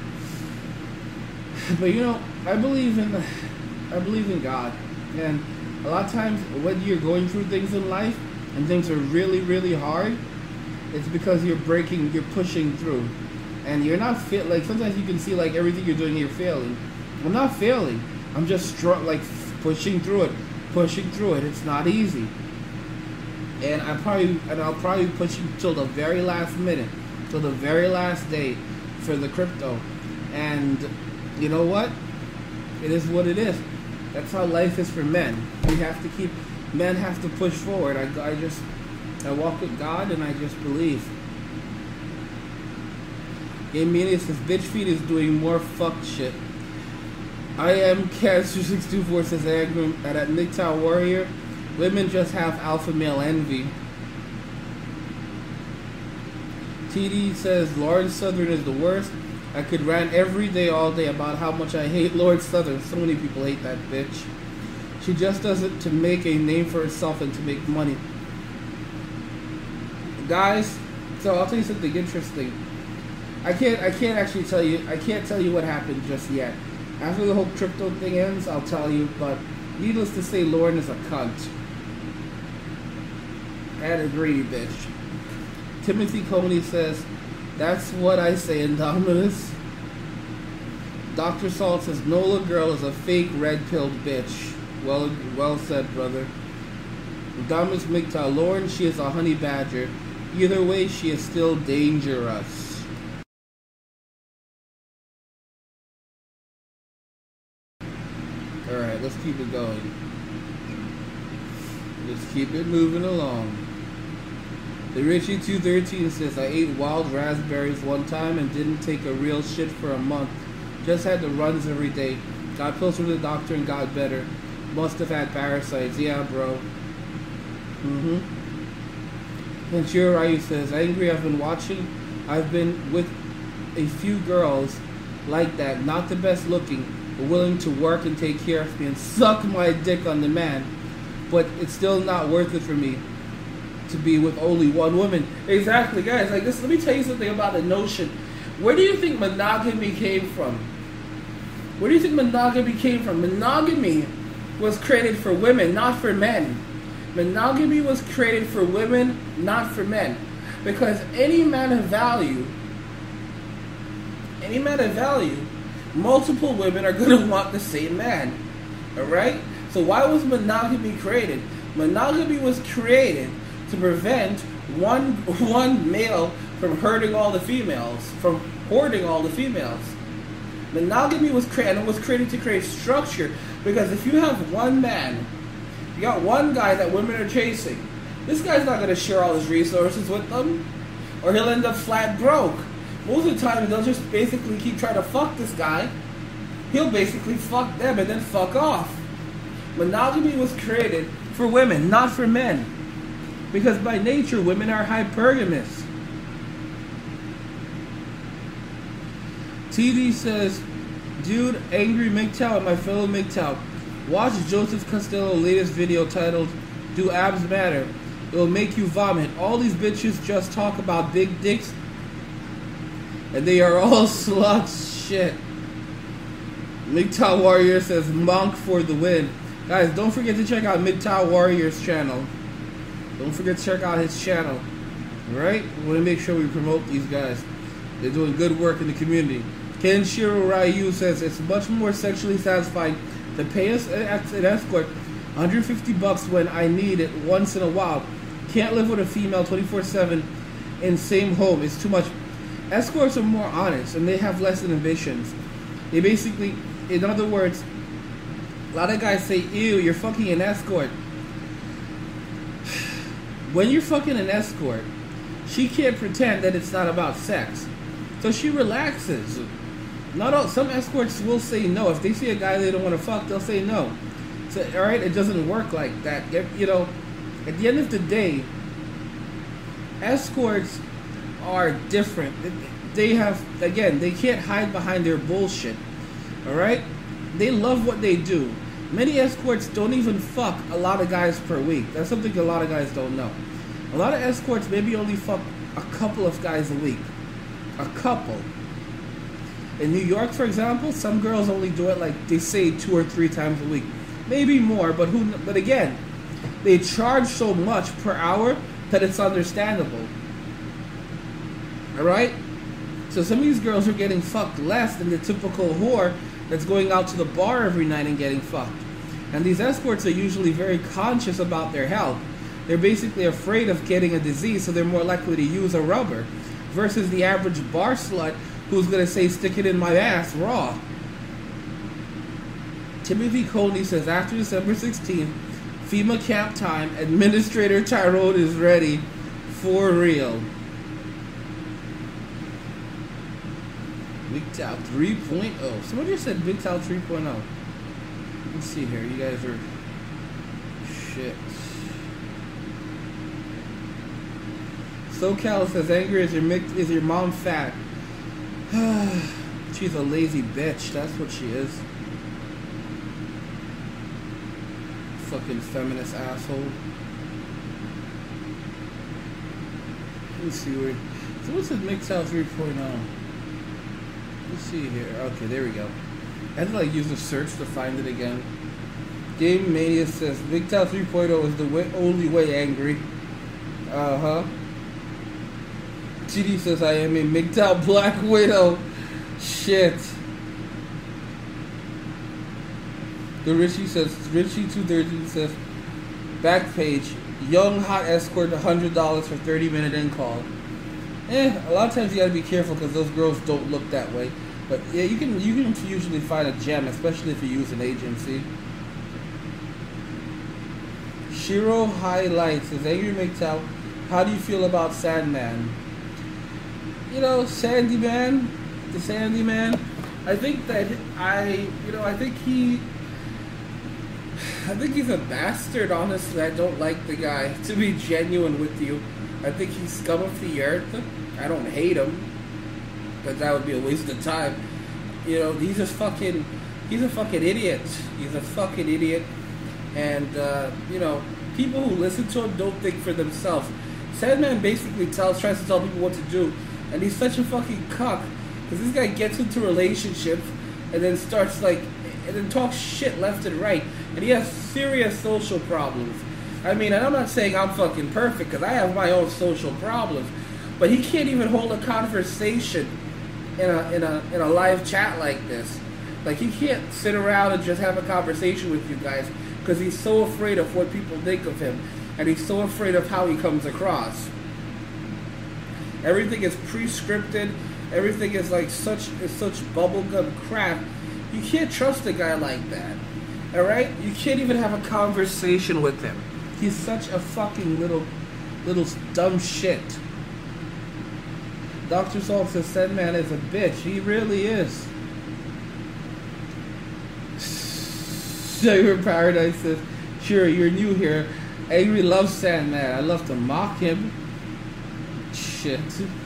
But, you know, I believe in, I believe in God. And a lot of times when you're going through things in life and things are really, really hard, it's because you're breaking, you're pushing through. And you're not, fa- like, sometimes you can see, like, everything you're doing, you're failing. I'm not failing. I'm just, str- like, pushing through it. Pushing through it. It's not easy. And I probably, and I'll probably push you till the very last minute. Till the very last day for the crypto. And you know what? It is what it is. That's how life is for men. We have to keep, men have to push forward. I, I just, I walk with God and I just believe. Game Media says, bitch feed is doing more fuck shit. I am Cancer six two four says, and at M G T O W Warrior, women just have alpha male envy. T D says, Lawrence Southern is the worst. I could rant every day, all day about how much I hate Lawrence Southern. So many people hate that bitch. She just does it to make a name for herself and to make money. Guys, so I'll tell you something interesting. I can't I can't actually tell you I can't tell you what happened just yet. After the whole crypto thing ends, I'll tell you, but needless to say, Lauren is a cunt. And a greedy bitch. Timothy Coney says, that's what I say, Indominus. Doctor Salt says, Nola Girl is a fake red-pilled bitch. Well well said, brother. Indominus Migta, Lauren, she is a honey badger. Either way, she is still dangerous. Alright, let's keep it going. Let's keep it moving along. The Richie two thirteen says, I ate wild raspberries one time and didn't take a real shit for a month. Just had the runs every day. Got pills from the doctor and got better. Must have had parasites. Yeah, bro. Mm-hmm. And Shiro Ryu says, Angry, I've been watching. I've been with a few girls like that. Not the best looking, but willing to work and take care of me and suck my dick on demand. But it's still not worth it for me to be with only one woman. Exactly, guys. Like this, let me tell you something about the notion. Where do you think monogamy came from? Where do you think monogamy came from? Monogamy was created for women, not for men. Monogamy was created for women, not for men. Because any man of value, any man of value, multiple women are going to want the same man. Alright? So why was monogamy created? Monogamy was created to prevent one one male from hurting all the females, from hoarding all the females. Monogamy was created, and it was created to create structure, because if you have one man, you got one guy that women are chasing, this guy's not going to share all his resources with them, or he'll end up flat broke. Most of the time, they'll just basically keep trying to fuck this guy. He'll basically fuck them and then fuck off. Monogamy was created for women, not for men. Because by nature, women are hypergamous. T D says, dude, Angry M G T O W and my fellow M G T O W. Watch Joseph Costello's latest video titled, Do Abs Matter? It will make you vomit. All these bitches just talk about big dicks, and they are all sluts. Shit. M G T O W Warrior says, Monk for the win. Guys, don't forget to check out M G T O W Warrior's channel. Don't forget to check out his channel. Alright? We want to make sure we promote these guys. They're doing good work in the community. Kenshiro Ryu says, it's much more sexually satisfying to pay us an escort one hundred fifty bucks when I need it once in a while. Can't live with a female twenty-four seven in same home. It's too much. Escorts are more honest and they have less inhibitions. They basically, in other words, a lot of guys say, ew, you're fucking an escort. When you're fucking an escort, she can't pretend that it's not about sex. So she relaxes. Not all, some escorts will say no. If they see a guy they don't want to fuck, they'll say no. So, alright, it doesn't work like that. You know, at the end of the day, escorts are different. They have, again, they can't hide behind their bullshit. Alright? They love what they do. Many escorts don't even fuck a lot of guys per week. That's something a lot of guys don't know. A lot of escorts maybe only fuck a couple of guys a week. A couple. In New York, for example, some girls only do it like they say two or three times a week. Maybe more, but who? But again, they charge so much per hour that it's understandable. Alright? So some of these girls are getting fucked less than the typical whore that's going out to the bar every night and getting fucked. And these escorts are usually very conscious about their health. They're basically afraid of getting a disease, so they're more likely to use a rubber. Versus the average bar slut who's going to say, stick it in my ass raw. Timothy Coney says, after December sixteenth, FEMA camp time, Administrator Tyrone is ready for real. Big Tal three point oh. Somebody just said Big Tal three point oh. Let's see here. You guys are... Shit. SoCal says, angry is your, mix, is your mom fat? She's a lazy bitch. That's what she is. Fucking feminist asshole. Let me see where... So what's this Big Tal three point oh? Let's see here. Okay, there we go. I had to like use a search to find it again. Game Mania says Big Tal three point oh is the way, only way angry. Uh huh. T D says I am a M G T O W Black Widow. Shit. The Richie says Richie two thirteen says back page young hot escort one hundred dollars for thirty minute in call. Eh, a lot of times you gotta be careful because those girls don't look that way. But yeah, you can you can usually find a gem, especially if you use an agency. Shiro Highlights says, Angry McTow, how do you feel about Sandman? You know, Sandyman, the Sandyman. I think that I, you know, I think he, I think he's a bastard. Honestly, I don't like the guy. To be genuine with you. I think he's scum of the earth. I don't hate him, but that would be a waste of time. You know, he's a fucking, he's a fucking idiot. He's a fucking idiot. And, uh, you know, people who listen to him don't think for themselves. Sandman basically tells, tries to tell people what to do. And he's such a fucking cuck. Because this guy gets into relationships and then starts like, and then talks shit left and right. And he has serious social problems. I mean, and I'm not saying I'm fucking perfect, because I have my own social problems, but he can't even hold a conversation in a in a in a live chat like this. Like, he can't sit around and just have a conversation with you guys, because he's so afraid of what people think of him, and he's so afraid of how he comes across. Everything is pre-scripted. Everything is like such is such bubblegum crap. You can't trust a guy like that. All right, you can't even have a conversation with him. He's such a fucking little, little dumb shit. Doctor Salt says Sandman is a bitch. He really is. Sugar Paradise says, sure, you're new here. Angry loves Sandman. I love to mock him. Shit.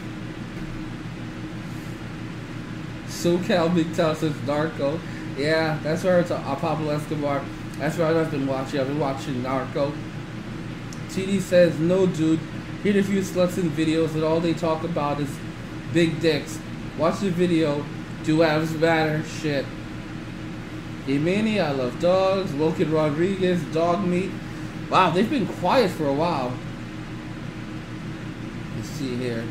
SoCal Big Tal says Narco. Yeah, that's where it's uh, Pablo Escobar. That's where I've been watching. I've been watching Narco. T D says, no dude, hit a few sluts in videos and all they talk about is big dicks. Watch the video, do abs matter, shit. Yemeni, I love dogs. Logan Rodriguez, dog meat. Wow, they've been quiet for a while. Let's see here.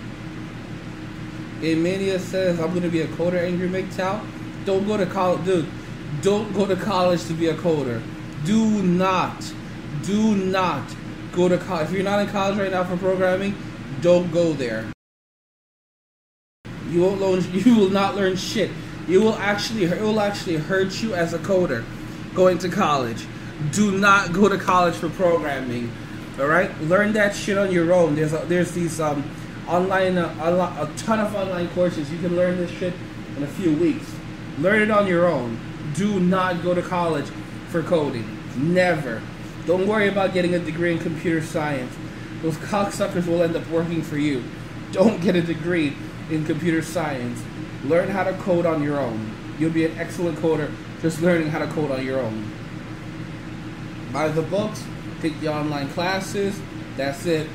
Amania says, I'm going to be a coder, Angry McTow. Don't go to college, dude. Don't go to college to be a coder. Do not. Do not go to college. If you're not in college right now for programming, don't go there. You won't learn. You will not learn shit. You will actually. It will actually hurt you as a coder going to college. Do not go to college for programming. All right. Learn that shit on your own. There's a, there's these um online uh, a, a ton of online courses. You can learn this shit in a few weeks. Learn it on your own. Do not go to college for coding. Never. Don't worry about getting a degree in computer science. those cocksuckers will end up working for you. Don't get a degree in computer science. Learn how to code on your own. You'll be an excellent coder just learning how to code on your own. Buy the books, take the online classes, that's it.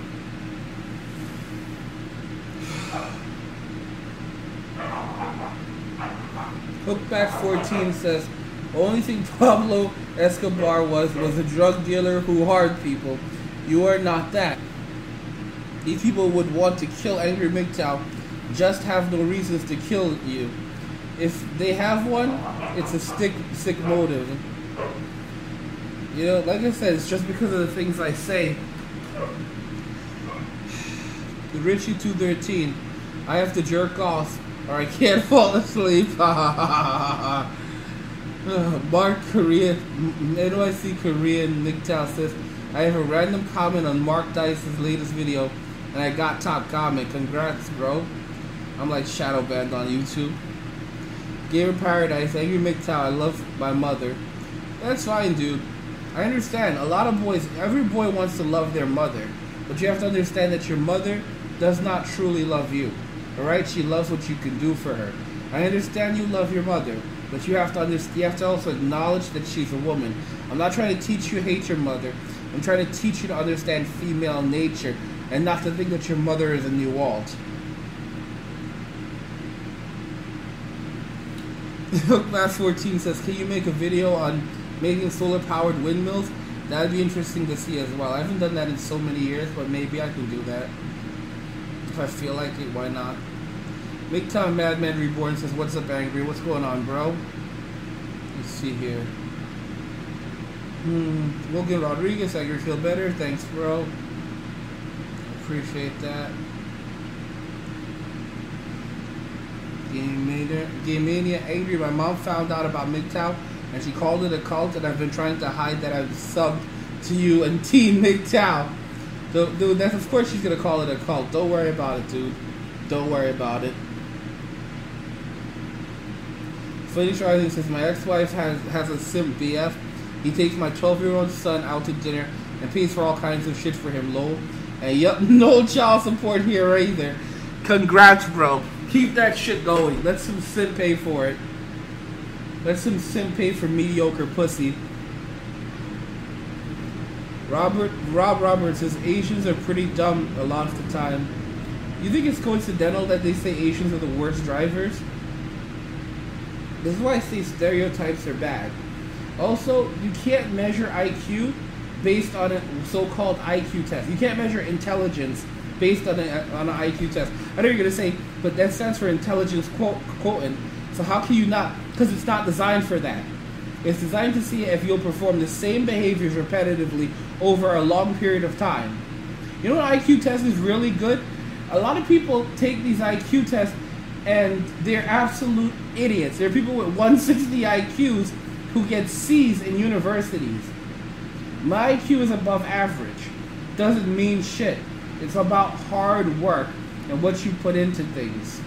Hookback fourteen says, only thing Pablo Escobar was was a drug dealer who harmed people. You are not that. These people would want to kill Angry M G T O W, just have no reasons to kill you. If they have one, it's a stick, sick motive. You know, like I said, it's just because of the things I say. The Richie two thirteen, I have to jerk off or I can't fall asleep. Mark Korean, N Y C Korean M G T O W says, I have a random comment on Mark Dice's latest video and I got top comment. Congrats, bro. I'm like shadow banned on YouTube. Gamer Paradise, Angry M G T O W, I love my mother. That's fine, dude. I understand. A lot of boys, every boy wants to love their mother. But you have to understand that your mother does not truly love you. Alright? She loves what you can do for her. I understand you love your mother. But you have to understand, you have to also acknowledge that she's a woman. I'm not trying to teach you hate your mother. I'm trying to teach you to understand female nature. And not to think that your mother is a New Walt. Hookmass fourteen says, can you make a video on making solar powered windmills? That'd be interesting to see as well. I haven't done that in so many years, but maybe I can do that. If I feel like it, why not? M G T O W Madman Reborn says, what's up, Angry? What's going on, bro? Let's see here. Hmm. Logan Rodriguez, Angry, feel better? Thanks, bro. Appreciate that. Game Mania, Game Mania Angry. My mom found out about M G T O W and she called it a cult, and I've been trying to hide that I've subbed to you and Team M G T O W. So, dude, that's, of course she's gonna call it a cult. Don't worry about it, dude. Don't worry about it. Phoenix Rising says, my ex-wife has, has a simp B F. He takes my twelve-year-old son out to dinner and pays for all kinds of shit for him, lol. And yup, no child support here either. Congrats, bro. Keep that shit going. Let some simp pay for it. Let some simp pay for mediocre pussy. Robert Rob Roberts says, Asians are pretty dumb a lot of the time. You think it's coincidental that they say Asians are the worst drivers? This is why I say stereotypes are bad. Also, you can't measure I Q based on a so-called I Q test. You can't measure intelligence based on, a, on an I Q test. I know you're going to say, but that stands for intelligence quotient. So how can you not? Because it's not designed for that. It's designed to see if you'll perform the same behaviors repetitively over a long period of time. You know what I Q test is really good? A lot of people take these I Q tests and they're absolute idiots. There are people with one sixty I Qs who get C's in universities. My I Q is above average. Doesn't mean shit. It's about hard work and what you put into things.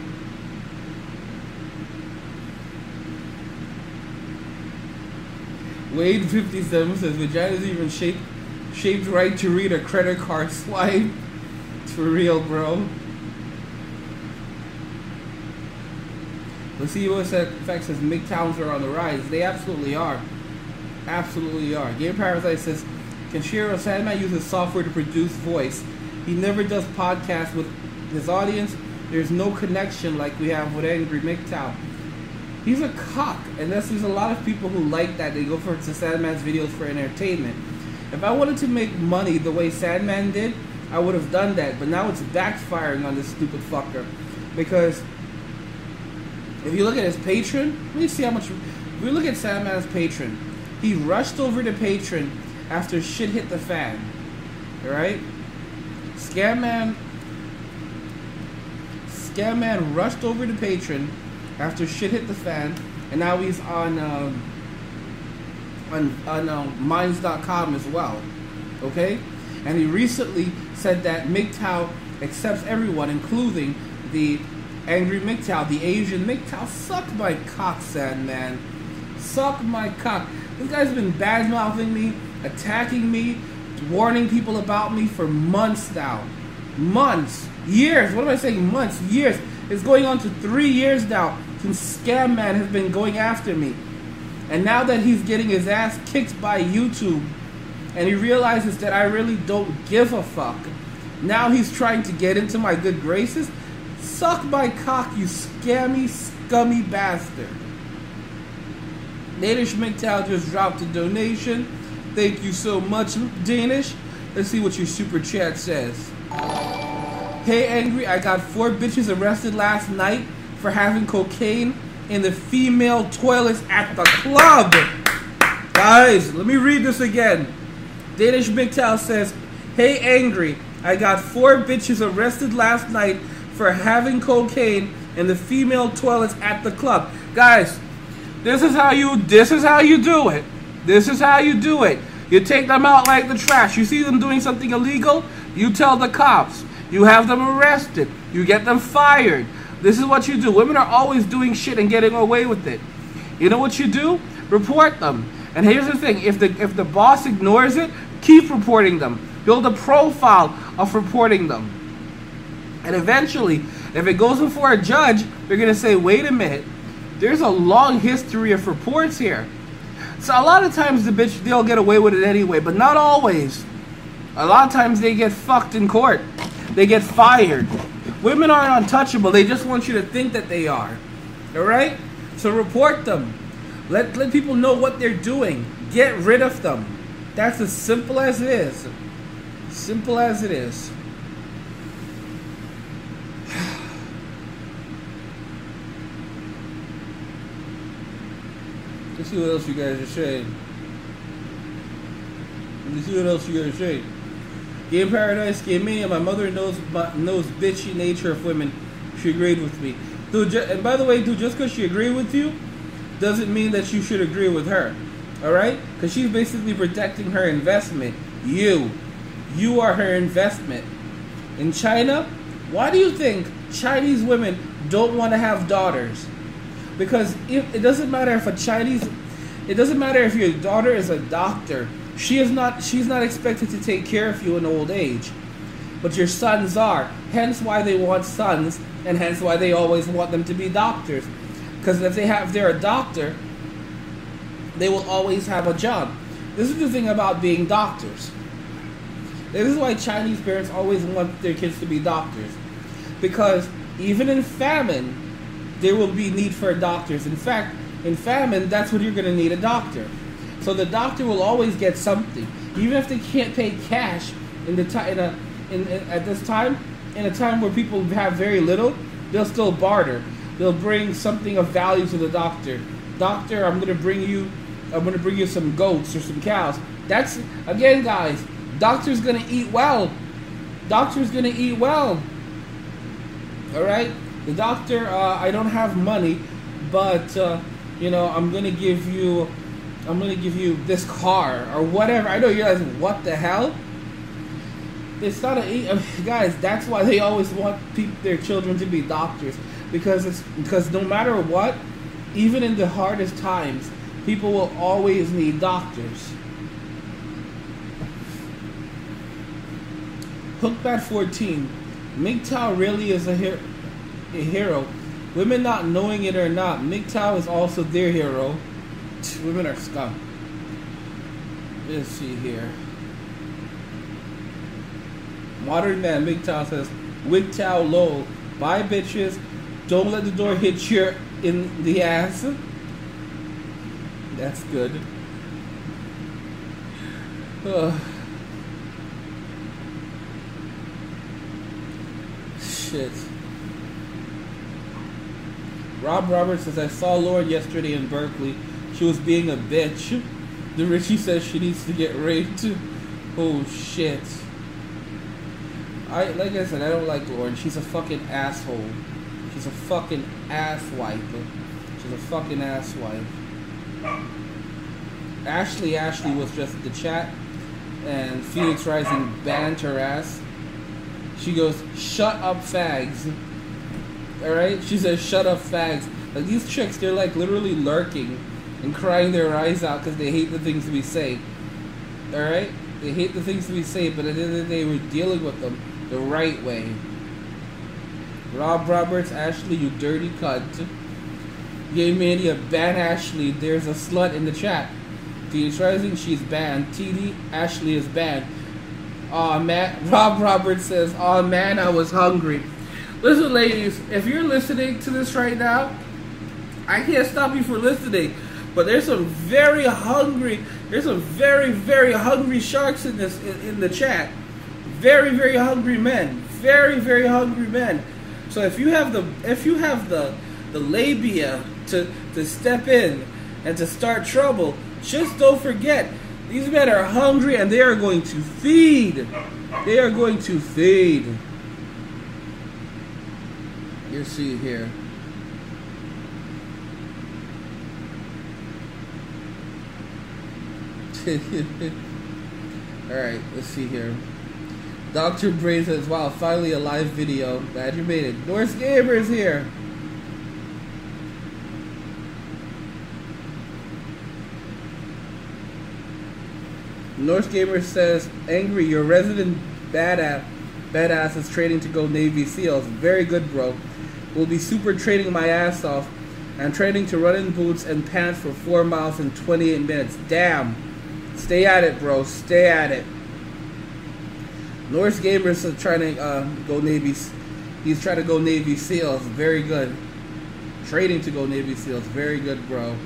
Wade fifty-seven says, vagina is even shaped, shaped right to read a credit card swipe. It's for real, bro. Placebo Effect says, M G T O Ws are on the rise. They absolutely are. Absolutely are. Game Parasite says, Kenshiro Sandman uses software to produce voice. He never does podcasts with his audience. There's no connection like we have with Angry M G T O W. He's a cock, and there's, there's a lot of people who like that. They go for to Sandman's videos for entertainment. If I wanted to make money the way Sandman did, I would have done that. But now it's backfiring on this stupid fucker. Because if you look at his Patreon, let me see how much. If we look at Sandman's Patreon, he rushed over to Patreon after shit hit the fan. Alright? Scamman Scamman rushed over to Patreon after shit hit the fan, and now he's on um, on, on uh, Minds dot com as well. Okay? And he recently said that M G T O W accepts everyone, including the Angry M G T O W, the Asian M G T O W. Suck my cock, Sandman. Suck my cock. This guy's been bad-mouthing me, attacking me, warning people about me for months now. Months. Years. What am I saying? Months. Years. It's going on to three years now since Scam Man has been going after me. And now that he's getting his ass kicked by YouTube and he realizes that I really don't give a fuck, now he's trying to get into my good graces. Suck my cock, you scammy, scummy bastard. Danish McTow just dropped a donation. Thank you so much, Danish. Let's see what your super chat says. Hey, Angry, I got four bitches arrested last night for having cocaine in the female toilets at the club. Guys, let me read this again. Danish McTow says, hey, Angry, I got four bitches arrested last night for having cocaine in the female toilets at the club. Guys, this is how you this is how you do it. This is how you do it. You take them out like the trash. You see them doing something illegal, you tell the cops. You have them arrested. You get them fired. This is what you do. Women are always doing shit and getting away with it. You know what you do? Report them. And here's the thing. If the if the boss ignores it, keep reporting them. Build a profile of reporting them. And eventually, if it goes before a judge, they're going to say, wait a minute. There's a long history of reports here. So a lot of times the bitch, they'll get away with it anyway, but not always. A lot of times they get fucked in court. They get fired. Women aren't untouchable. They just want you to think that they are. Alright? So report them. Let, let people know what they're doing. Get rid of them. That's as simple as it is. Simple as it is. Let's see what else you guys are saying. Let's see what else you guys are saying. Game Paradise, Game Mania, my mother knows knows bitchy nature of women. She agreed with me. Dude, and by the way, dude, just because she agreed with you doesn't mean that you should agree with her. Alright? Because she's basically protecting her investment. You. You are her investment. In China, why do you think Chinese women don't want to have daughters? Because if, it doesn't matter if a Chinese, it doesn't matter if your daughter is a doctor. She is not. She's not expected to take care of you in old age, but your sons are. Hence why they want sons, and hence why they always want them to be doctors. Because if they have, if they're a doctor, they will always have a job. This is the thing about being doctors. This is why Chinese parents always want their kids to be doctors, because even in famine, there will be need for doctors. In fact, in famine, that's when you're going to need a doctor. So the doctor will always get something, even if they can't pay cash in the time in a in, in at this time, in a time where people have very little, they'll still barter. They'll bring something of value to the doctor. Doctor, I'm going to bring you, I'm going to bring you some goats or some cows. That's again, guys. Doctor's going to eat well. Doctor's going to eat well. All right. The doctor, uh, I don't have money, but uh, you know, I'm gonna give you, I'm gonna give you this car or whatever. I know you're like, what the hell? It's not a I mean, guys. That's why they always want people, their children to be doctors, because it's because no matter what, even in the hardest times, people will always need doctors. Hookbat fourteen, M G T O W really is a hero. A hero. Women not knowing it or not, M G T O W is also their hero. Women are scum. Let's see here. Modern Man M G T O W says, Wig Tao low. Bye bitches. Don't let the door hit you in the ass. That's good. Ugh. Shit. Rob Roberts says, I saw Lauren yesterday in Berkeley. She was being a bitch. The Richie says she needs to get raped. Oh shit. I like I said, I don't like Lauren. She's a fucking asshole. She's a fucking asswipe. She's a fucking asswipe. Ashley Ashley was just at the chat, and Phoenix Rising banned her ass. She goes, shut up, fags. Alright? She says, shut up, fags. Like, these chicks, they're like literally lurking and crying their eyes out because they hate the things we say. Alright? They hate the things we say, but at the end of the day, we're dealing with them the right way. Rob Roberts, Ashley, you dirty cunt. Game Mania, ban Ashley. There's a slut in the chat. Phoenix Rising, she's banned. T D, Ashley is banned. Aw, man. Rob Roberts says, aw, man, I was hungry. Listen, ladies, if you're listening to this right now, I can't stop you from listening. But there's some very hungry, there's some very, very hungry sharks in this in, in the chat. Very, very hungry men. Very, very hungry men. So if you have the if you have the the labia to to step in and to start trouble, just don't forget, these men are hungry and they are going to feed. They are going to feed. You see here. Alright, let's see here. Doctor Brain says, wow, finally a live video. Glad you made it. Norse Gamers here. Norse Gamer says, angry, your resident badass badass is training to go Navy SEALs. Very good, bro. Will be super training my ass off. I'm training to run in boots and pants for four miles in twenty-eight minutes. Damn. Stay at it, bro. Stay at it. Norse Gamers is trying to uh, go Navy. He's trying to go Navy SEALs. Very good. Training to go Navy SEALs. Very good, bro.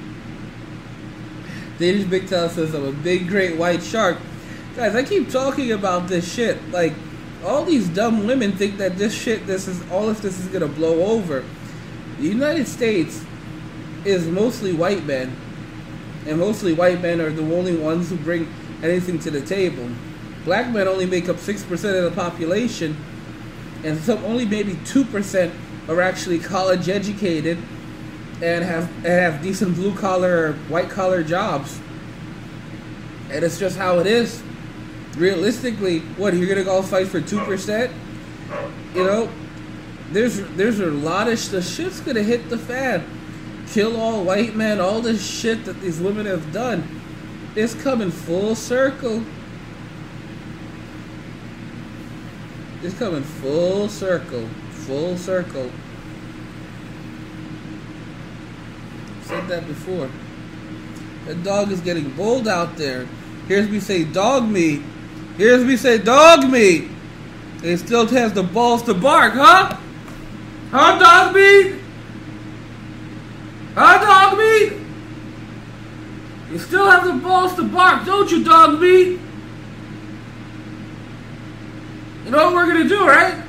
Danish Big Tail says, I'm a big, great white shark. Guys, I keep talking about this shit. Like, all these dumb women think that this shit, this is all of this is gonna blow over. The United States is mostly white men. And mostly white men are the only ones who bring anything to the table. Black men only make up six percent of the population, and some only maybe two percent are actually college educated and have and have decent blue collar or white collar jobs. And it's just how it is. Realistically, what, you're gonna go fight for two percent? You know, there's there's a lot of sh- the shit's gonna hit the fan. Kill all white men, all this shit that these women have done is coming full circle. It's coming full circle. Full circle. Said that before. That dog is getting bold out there. Here's me say dog meat. Here's me say dog meat. It still has the balls to bark, huh? Huh, dog meat? Huh, dog meat? You still have the balls to bark, don't you, dog meat? You know what we're gonna do, right?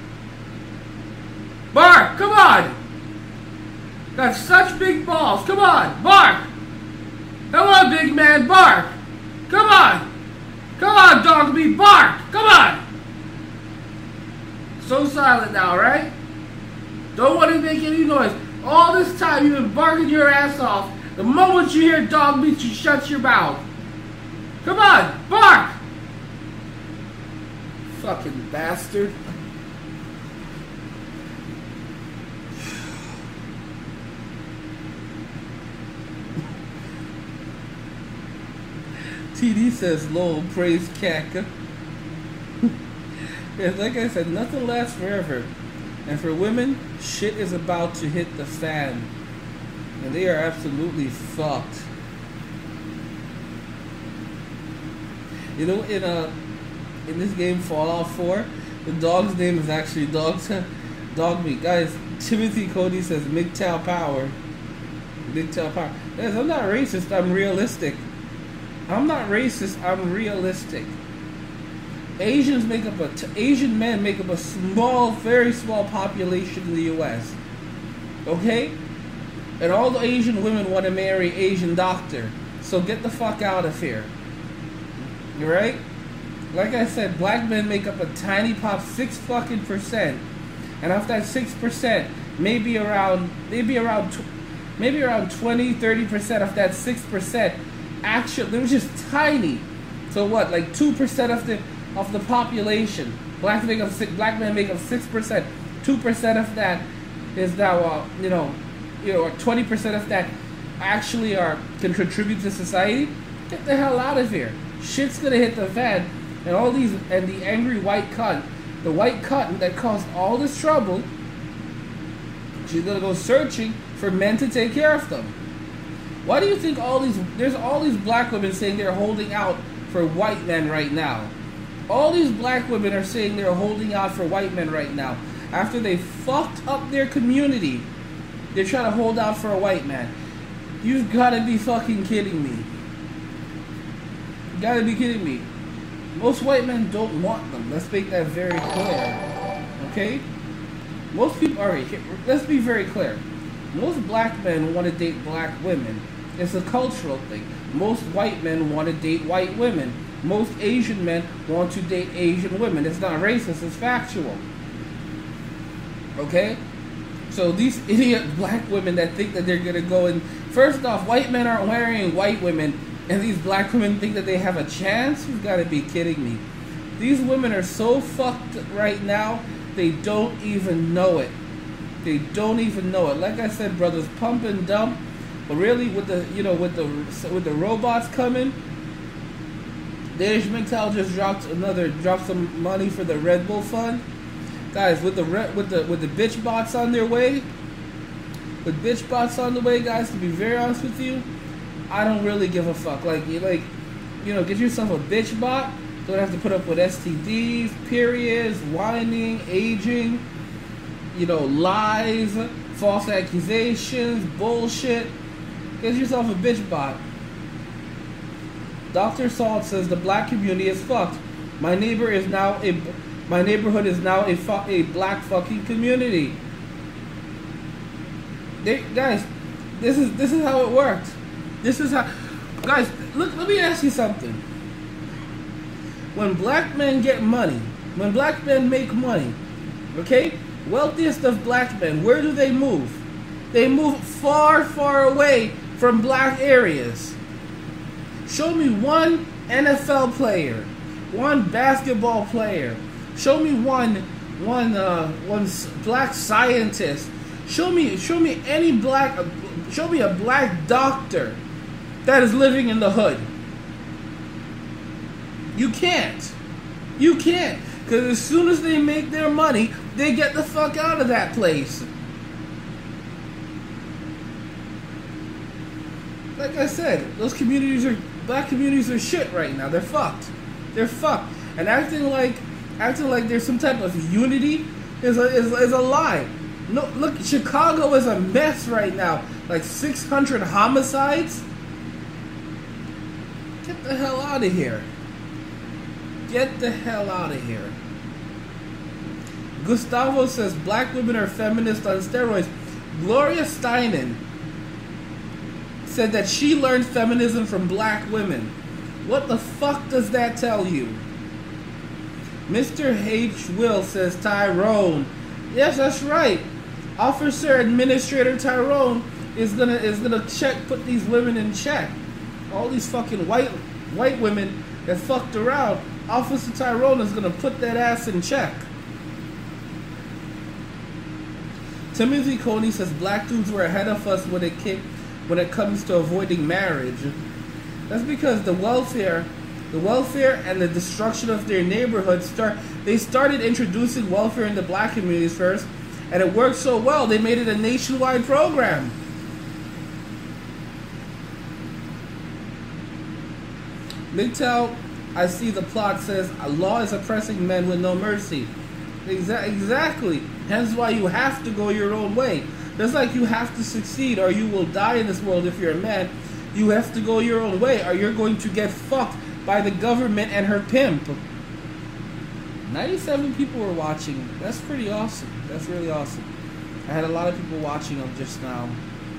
Bark, come on! Got such big balls, come on, bark! Come on, big man, bark! Come on! Come on, dog meat, bark! Come on! So silent now, right? Don't want to make any noise. All this time you've been barking your ass off. The moment you hear dog meat, you shut your mouth. Come on, bark! Fucking bastard. T D says, lol, praise Kaka. Yeah, like I said, nothing lasts forever. And for women, shit is about to hit the fan. And they are absolutely fucked. You know, in a in this game Fallout four, the dog's name is actually Dog Dog Meat. Guys, Timothy Cody says M G T O W Power. M G T O W Power. Guys, I'm not racist, I'm realistic. I'm not racist, I'm realistic. Asians make up a t- Asian men make up a small, very small population in the U S. Okay? And all the Asian women want to marry Asian doctor. So get the fuck out of here. You right? Like I said, black men make up a tiny pop, six fucking percent. And of that six percent, maybe around, maybe around, tw- maybe around twenty, thirty percent of that six percent, actually, they're just tiny. So what? Like two percent of the of the population. Black make up six, black men make up six percent. Two percent of that is now, uh, you know, you know, or twenty percent of that actually are can contribute to society. Get the hell out of here. Shit's gonna hit the fan, and all these and the angry white cunt, the white cunt that caused all this trouble, she's gonna go searching for men to take care of them. Why do you think all these there's all these black women saying they're holding out for white men right now? All these black women are saying they're holding out for white men right now. After they fucked up their community, they're trying to hold out for a white man. You've gotta be fucking kidding me. You gotta be kidding me. Most white men don't want them. Let's make that very clear. Okay? Most people, alright, let's be very clear. Most black men want to date black women. It's a cultural thing. Most white men want to date white women. Most Asian men want to date Asian women. It's not racist, it's factual. Okay? So these idiot black women that think that they're gonna go and first off, white men aren't marrying white women, and these black women think that they have a chance? You've got to be kidding me. These women are so fucked right now, they don't even know it. They don't even know it. Like I said, brothers, pump and dump. But really, with the you know with the with the robots coming, Danish MGTOW just dropped another dropped some money for the Red Bull fund. Guys, with the with the with the bitch bots on their way, with bitch bots on the way, guys. To be very honest with you, I don't really give a fuck. Like you like, you know, get yourself a bitch bot. Don't have to put up with S T Ds, periods, whining, aging, you know, lies, false accusations, bullshit. Get yourself a bitch bot. Doctor Salt says the black community is fucked. My neighbor is now a My neighborhood is now a fu- a black fucking community. They, guys, this is this is how it works. This is how, guys. Look, let me ask you something. When black men get money, when black men make money, okay, wealthiest of black men, where do they move? They move far, far away from black areas. Show me one N F L player, one basketball player. Show me one, one, uh, one black scientist. Show me, show me any black, show me a black doctor that is living in the hood. You can't. You can't. Because as soon as they make their money, they get the fuck out of that place. Like I said, those communities are, black communities are shit right now. They're fucked. They're fucked. And acting like, acting like there's some type of unity is a, is, is a lie. No, look, Chicago is a mess right now. Like six hundred homicides. Get the hell out of here. Get the hell out of here. Gustavo says black women are feminists on steroids. Gloria Steinem said that she learned feminism from black women. What the fuck does that tell you? Mister H. Will says Tyrone. Yes, that's right. Officer Administrator Tyrone is gonna is gonna check put these women in check. All these fucking white white women that fucked around. Officer Tyrone is gonna put that ass in check. Timothy Coney says black dudes were ahead of us when it came when it comes to avoiding marriage. That's because the welfare The welfare and the destruction of their neighborhoods start. They started introducing welfare in the black communities first, and it worked so well they made it a nationwide program. M G T O W, I see the plot says a law is oppressing men with no mercy. Exa- exactly. Hence why you have to go your own way. Just like you have to succeed or you will die in this world if you're a man. You have to go your own way or you're going to get fucked by the government and her pimp. ninety-seven people were watching. That's pretty awesome. That's really awesome. I had a lot of people watching them just now.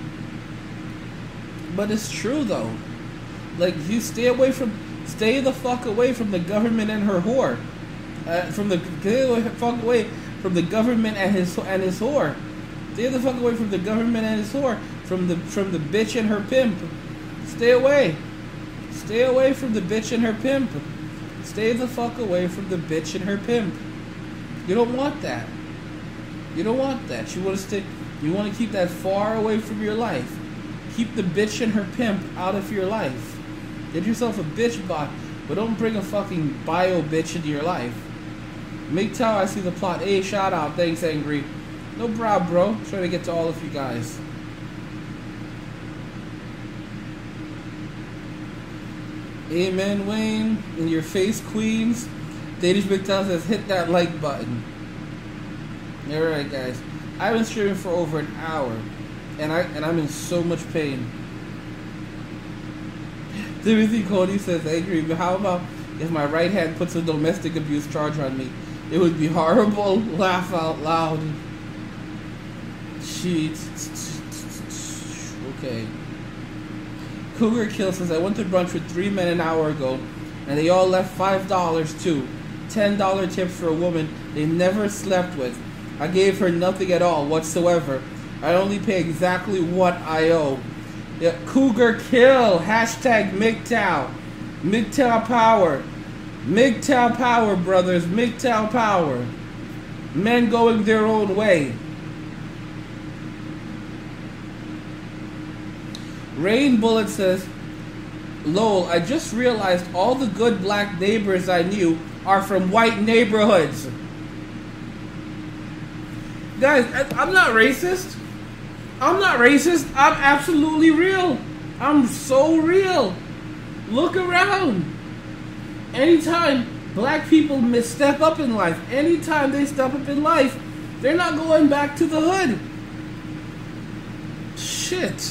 But it's true though. Like, you stay away from, stay the fuck away from the government and her whore. Uh, from the, stay the fuck away from the government and his and his whore. Stay the fuck away from the government and his whore. From the from the bitch and her pimp. Stay away. Stay away from the bitch and her pimp. Stay the fuck away from the bitch and her pimp. You don't want that. You don't want that. You want to stay. You want to keep that far away from your life. Keep the bitch and her pimp out of your life. Get yourself a bitch bot. but don't bring a fucking bio bitch into your life. M G T O W, I see the plot. Hey, shout out. Thanks, Angry. No problem, bro. Trying to get to all of you guys. Amen, Wayne. In your face, Queens. Danish M G T O W says, hit that like button. Alright, guys. I've been streaming for over an hour. And, I, and I'm in so much pain. Timothy Cody says, Angry, but how about if my right hand puts a domestic abuse charge on me? It would be horrible. Laugh out loud. Cheat. Okay. Cougar Kill says, I went to brunch with three men an hour ago, and they all left five dollars too. ten dollar tips for a woman they never slept with. I gave her nothing at all whatsoever. I only pay exactly what I owe. Yeah, Cougar Kill. Hashtag M G T O W. M G T O W power. M G T O W power, brothers. M G T O W power. Men going their own way. Rain Bullet says, lol, I just realized all the good black neighbors I knew are from white neighborhoods. Guys, I'm not racist. I'm not racist. I'm absolutely real. I'm so real. Look around. Anytime black people misstep up in life, anytime they step up in life, they're not going back to the hood. Shit.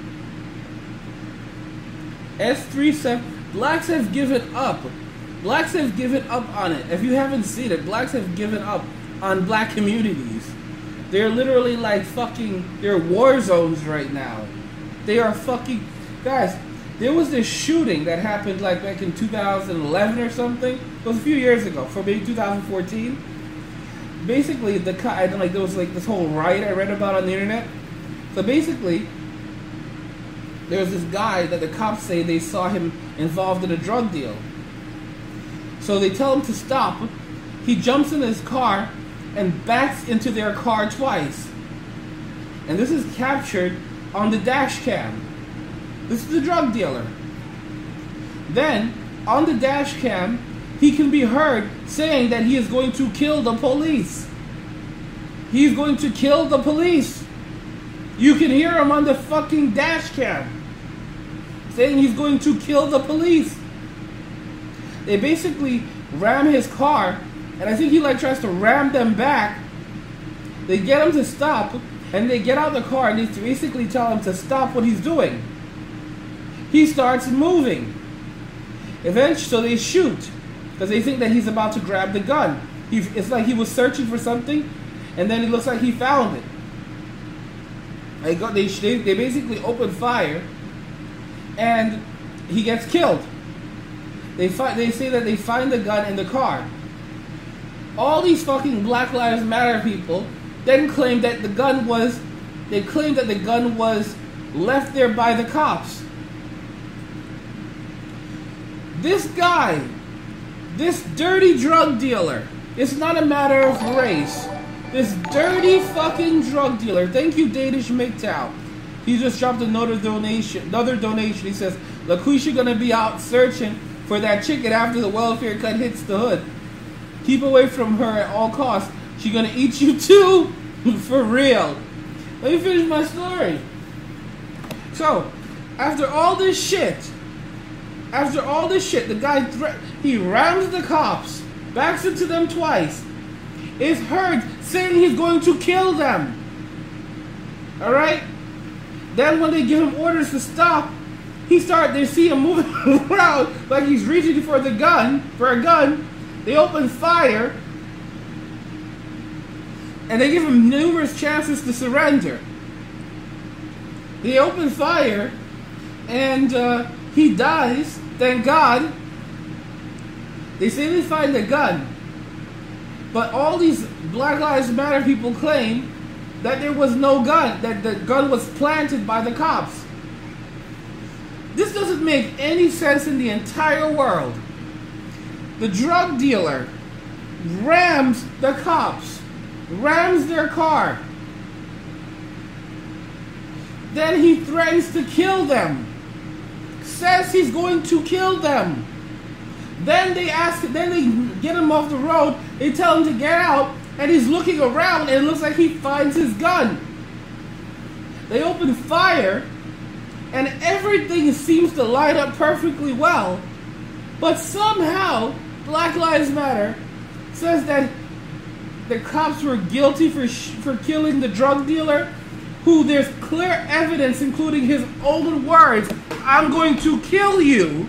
S three seven, blacks have given up. Blacks have given up on it. If you haven't seen it, blacks have given up on black communities. They're literally like fucking, they're war zones right now. They are fucking, guys, there was this shooting that happened like back in two thousand eleven or something. It was a few years ago, for maybe two thousand fourteen. Basically, the I don't like there was like this whole riot I read about on the internet. So basically, there was this guy that the cops say they saw him involved in a drug deal. So they tell him to stop. He jumps in his car and backs into their car twice. And this is captured on the dash cam. This is the drug dealer. Then, on the dash cam, he can be heard saying that he is going to kill the police. He's going to kill the police. You can hear him on the fucking dash cam saying he's going to kill the police. They basically ram his car, and I think he like tries to ram them back. They get him to stop, and they get out of the car, and they basically tell him to stop what he's doing. He starts moving. Eventually, so they shoot, because they think that he's about to grab the gun. He, it's like he was searching for something, and then it looks like he found it. They, got, they, they, they basically open fire, and he gets killed. They find, they say that they find the gun in the car. All these fucking Black Lives Matter people then claim that the gun was, they claim that the gun was left there by the cops. This guy, this dirty drug dealer, it's not a matter of race. This dirty fucking drug dealer, thank you Danish M G T O W. He just dropped another donation, another donation. He says, LaQuisha gonna be out searching for that chicken after the welfare cut hits the hood. Keep away from her at all costs. She gonna eat you too, for real. Let me finish my story. So, after all this shit, after all this shit, the guy, thre- he rams the cops, backs into them twice, is heard saying he's going to kill them. Alright? Then when they give him orders to stop, he start. They see him moving around like he's reaching for the gun, for a gun. They open fire, and they give him numerous chances to surrender. They open fire, and uh, he dies. Thank God. They say they find the gun, but all these Black Lives Matter people claim that there was no gun, that the gun was planted by the cops. This doesn't make any sense in the entire world. The drug dealer rams the cops, rams their car. Then he threatens to kill them, says he's going to kill them. Then they ask, then they get him off the road. They tell him to get out, and he's looking around, and it looks like he finds his gun. They open fire, and everything seems to line up perfectly well. But somehow, Black Lives Matter says that the cops were guilty for sh- for killing the drug dealer, who there's clear evidence, including his own words, "I'm going to kill you."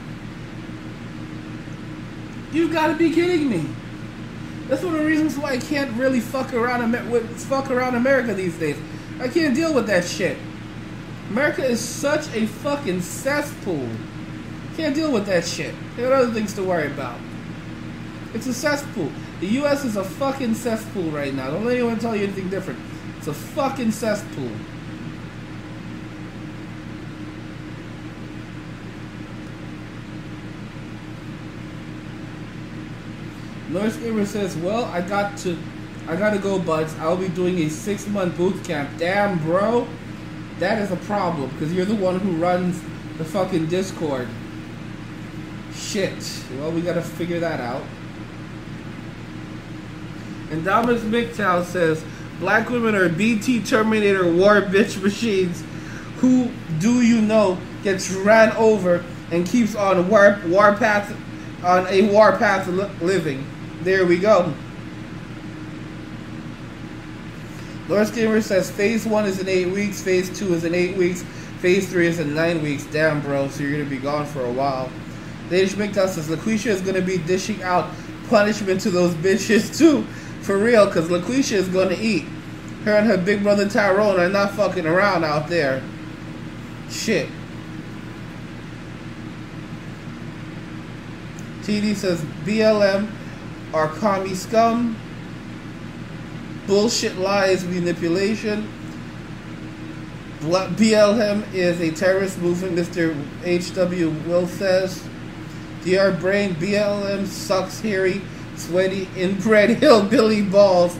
You've got to be kidding me. That's one of the reasons why I can't really fuck around Amer- with fuck around America these days. I can't deal with that shit. America is such a fucking cesspool. Can't deal with that shit. There are other things to worry about. It's a cesspool. The U S is a fucking cesspool right now. Don't let anyone tell you anything different. It's a fucking cesspool. North Gamer says, well, I got to I gotta go, buds. I'll be doing a six month boot camp. Damn, bro. That is a problem, because you're the one who runs the fucking Discord. Shit. Well, we gotta figure that out. And Thomas McTow says, black women are B T Terminator war bitch machines. Who do you know gets ran over and keeps on war, war path on a war path li- living? There we go. Lawrence Gamer says phase one is in eight weeks, phase two is in eight weeks, phase three is in nine weeks. Damn, bro, so you're gonna be gone for a while. Danish McDowell says LaQuisha is gonna be dishing out punishment to those bitches too, for real, because LaQuisha is gonna eat. Her and her big brother Tyrone are not fucking around out there. Shit. T D says B L M are commie scum. Bullshit, lies, manipulation. B L M is a terrorist movement, Mister H W Will says. D R Brain, B L M sucks hairy, sweaty, inbred hillbilly balls.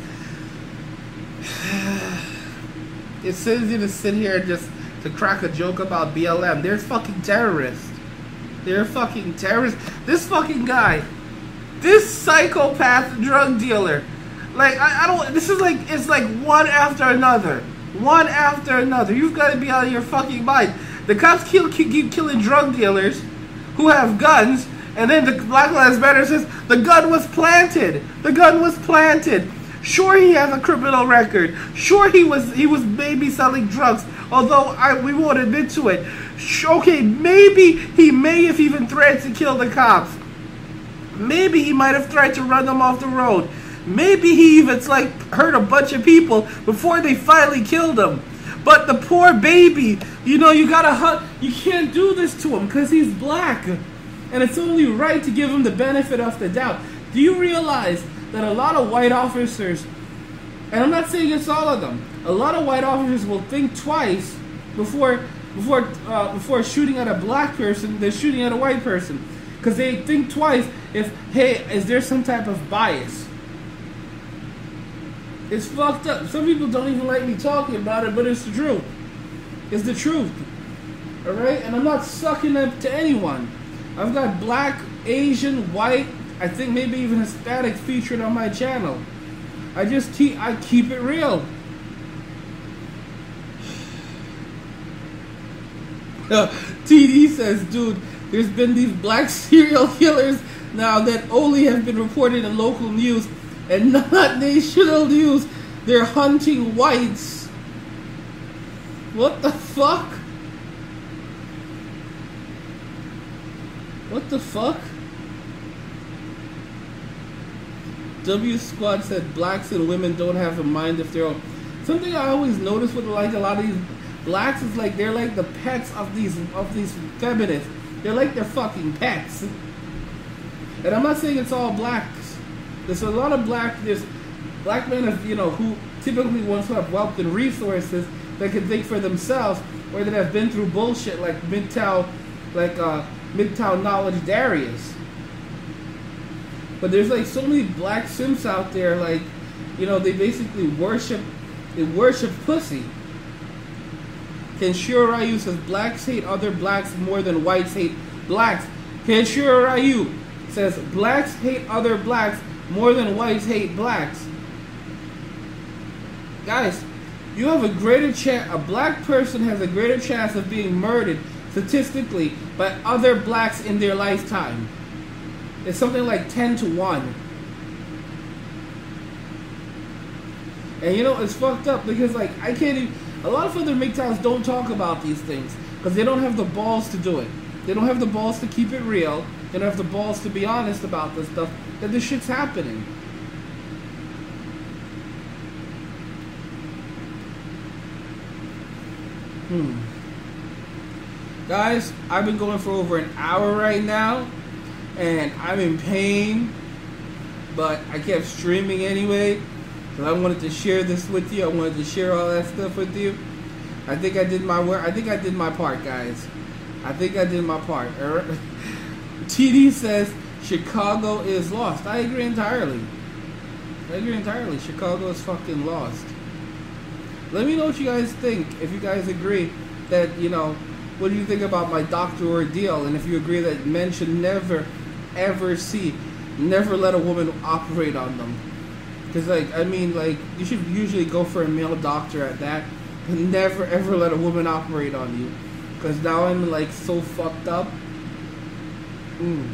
It's easy to sit here and just to crack a joke about B L M. They're fucking terrorists. They're fucking terrorists. This fucking guy, this psychopath drug dealer, like, I, I don't, this is like, it's like one after another. One after another. You've got to be out of your fucking mind. The cops kill, keep killing drug dealers who have guns, and then the Black Lives Matter says the gun was planted. The gun was planted. Sure, he has a criminal record. Sure, he was he was maybe selling drugs, although I we won't admit to it. Okay, maybe he may have even threatened to kill the cops. Maybe he might have tried to run them off the road. Maybe he even like hurt a bunch of people before they finally killed him. But the poor baby, you know, you gotta hunt. You can't do this to him because he's black, and it's only right to give him the benefit of the doubt. Do you realize that a lot of white officers, and I'm not saying it's all of them, a lot of white officers will think twice before before uh, before shooting at a black person than shooting at a white person, because they think twice if, hey, is there some type of bias? It's fucked up. Some people don't even like me talking about it, but it's the truth. It's the truth. Alright? And I'm not sucking up to anyone. I've got black, Asian, white, I think maybe even Hispanic featured on my channel. I just keep, I keep it real. T D says, dude, there's been these black serial killers now that only have been reported in local news and not national news. They're hunting whites. What the fuck? What the fuck? W Squad said blacks and women don't have a mind of their own. Something I always notice with like a lot of these blacks is like they're like the pets of these of these feminists. They're like their fucking pets. And I'm not saying it's all blacks. There's a lot of black, there's black men, of, you know, who typically ones who have wealth and resources that can think for themselves, or that have been through bullshit like Midtown, like uh, Midtown Knowledge Darius. But there's like so many black simps out there, like, you know, they basically worship, they worship pussy. Kenshiro Ryu says blacks hate other blacks more than whites hate blacks. Kenshiro Ryu, says blacks hate other blacks more than whites hate blacks. Guys, you have a greater chance, a black person has a greater chance of being murdered statistically by other blacks in their lifetime. It's something like ten to one. And you know, it's fucked up because, like, I can't even, a lot of other M G T O Ws don't talk about these things because they don't have the balls to do it. They don't have the balls to keep it real. They don't have the balls to be honest about this stuff, that this shit's happening. Hmm. Guys, I've been going for over an hour right now, and I'm in pain, but I kept streaming anyway, because I wanted to share this with you. I wanted to share all that stuff with you. I think I did my work. I think I did my part, guys. I think I did my part. T D says Chicago is lost. I agree entirely. I agree entirely. Chicago is fucking lost. Let me know what you guys think. If you guys agree that, you know, what do you think about my doctor ordeal? And if you agree that men should never, ever see, never let a woman operate on them. Because, like, I mean, like, you should usually go for a male doctor at that. But never, ever let a woman operate on you. Because now I'm, like, so fucked up. Mm.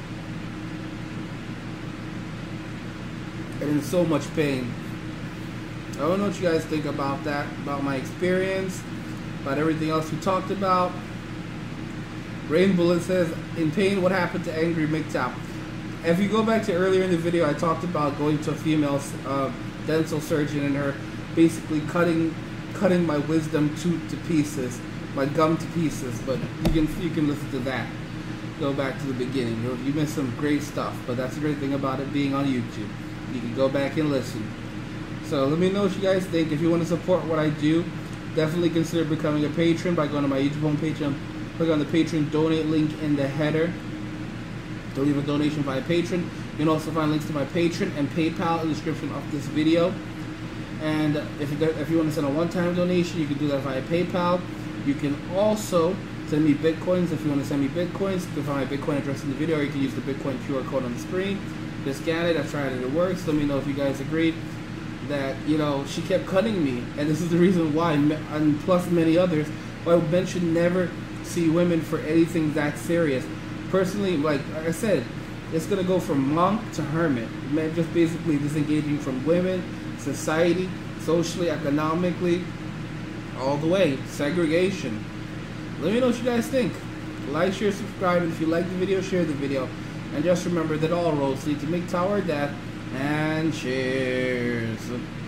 And in so much pain. I don't know what you guys think about that, about my experience, about everything else we talked about. Rain Bullet says, in pain, what happened to Angry M G T O W? If you go back to earlier in the video, I talked about going to a female uh, dental surgeon and her basically cutting cutting my wisdom tooth to pieces, my gum to pieces. But you can you can listen to that. Go back to the beginning. You, you missed some great stuff, but that's the great thing about it being on YouTube. You can go back and listen. So let me know what you guys think. If you want to support what I do, definitely consider becoming a patron by going to my YouTube homepage and click on the Patreon donate link in the header to leave a donation via Patreon. You can also find links to my Patreon and PayPal in the description of this video. And if you, if you want to send a one-time donation, you can do that via PayPal. You can also send me Bitcoins if you want to send me Bitcoins. You can find my Bitcoin address in the video, or you can use the Bitcoin Q R code on the screen. Just scan it. I've tried it. It works. Let me know if you guys agreed that, you know, she kept cutting me. And this is the reason why, and plus many others, why men should never see women for anything that serious. Personally, like, like I said, it's going to go from monk to hermit. Men just basically disengaging from women, society, socially, economically, all the way. Segregation. Let me know what you guys think. Like, share, subscribe, and if you like the video, share the video. And just remember that all roads lead to M G T O W or death. And cheers.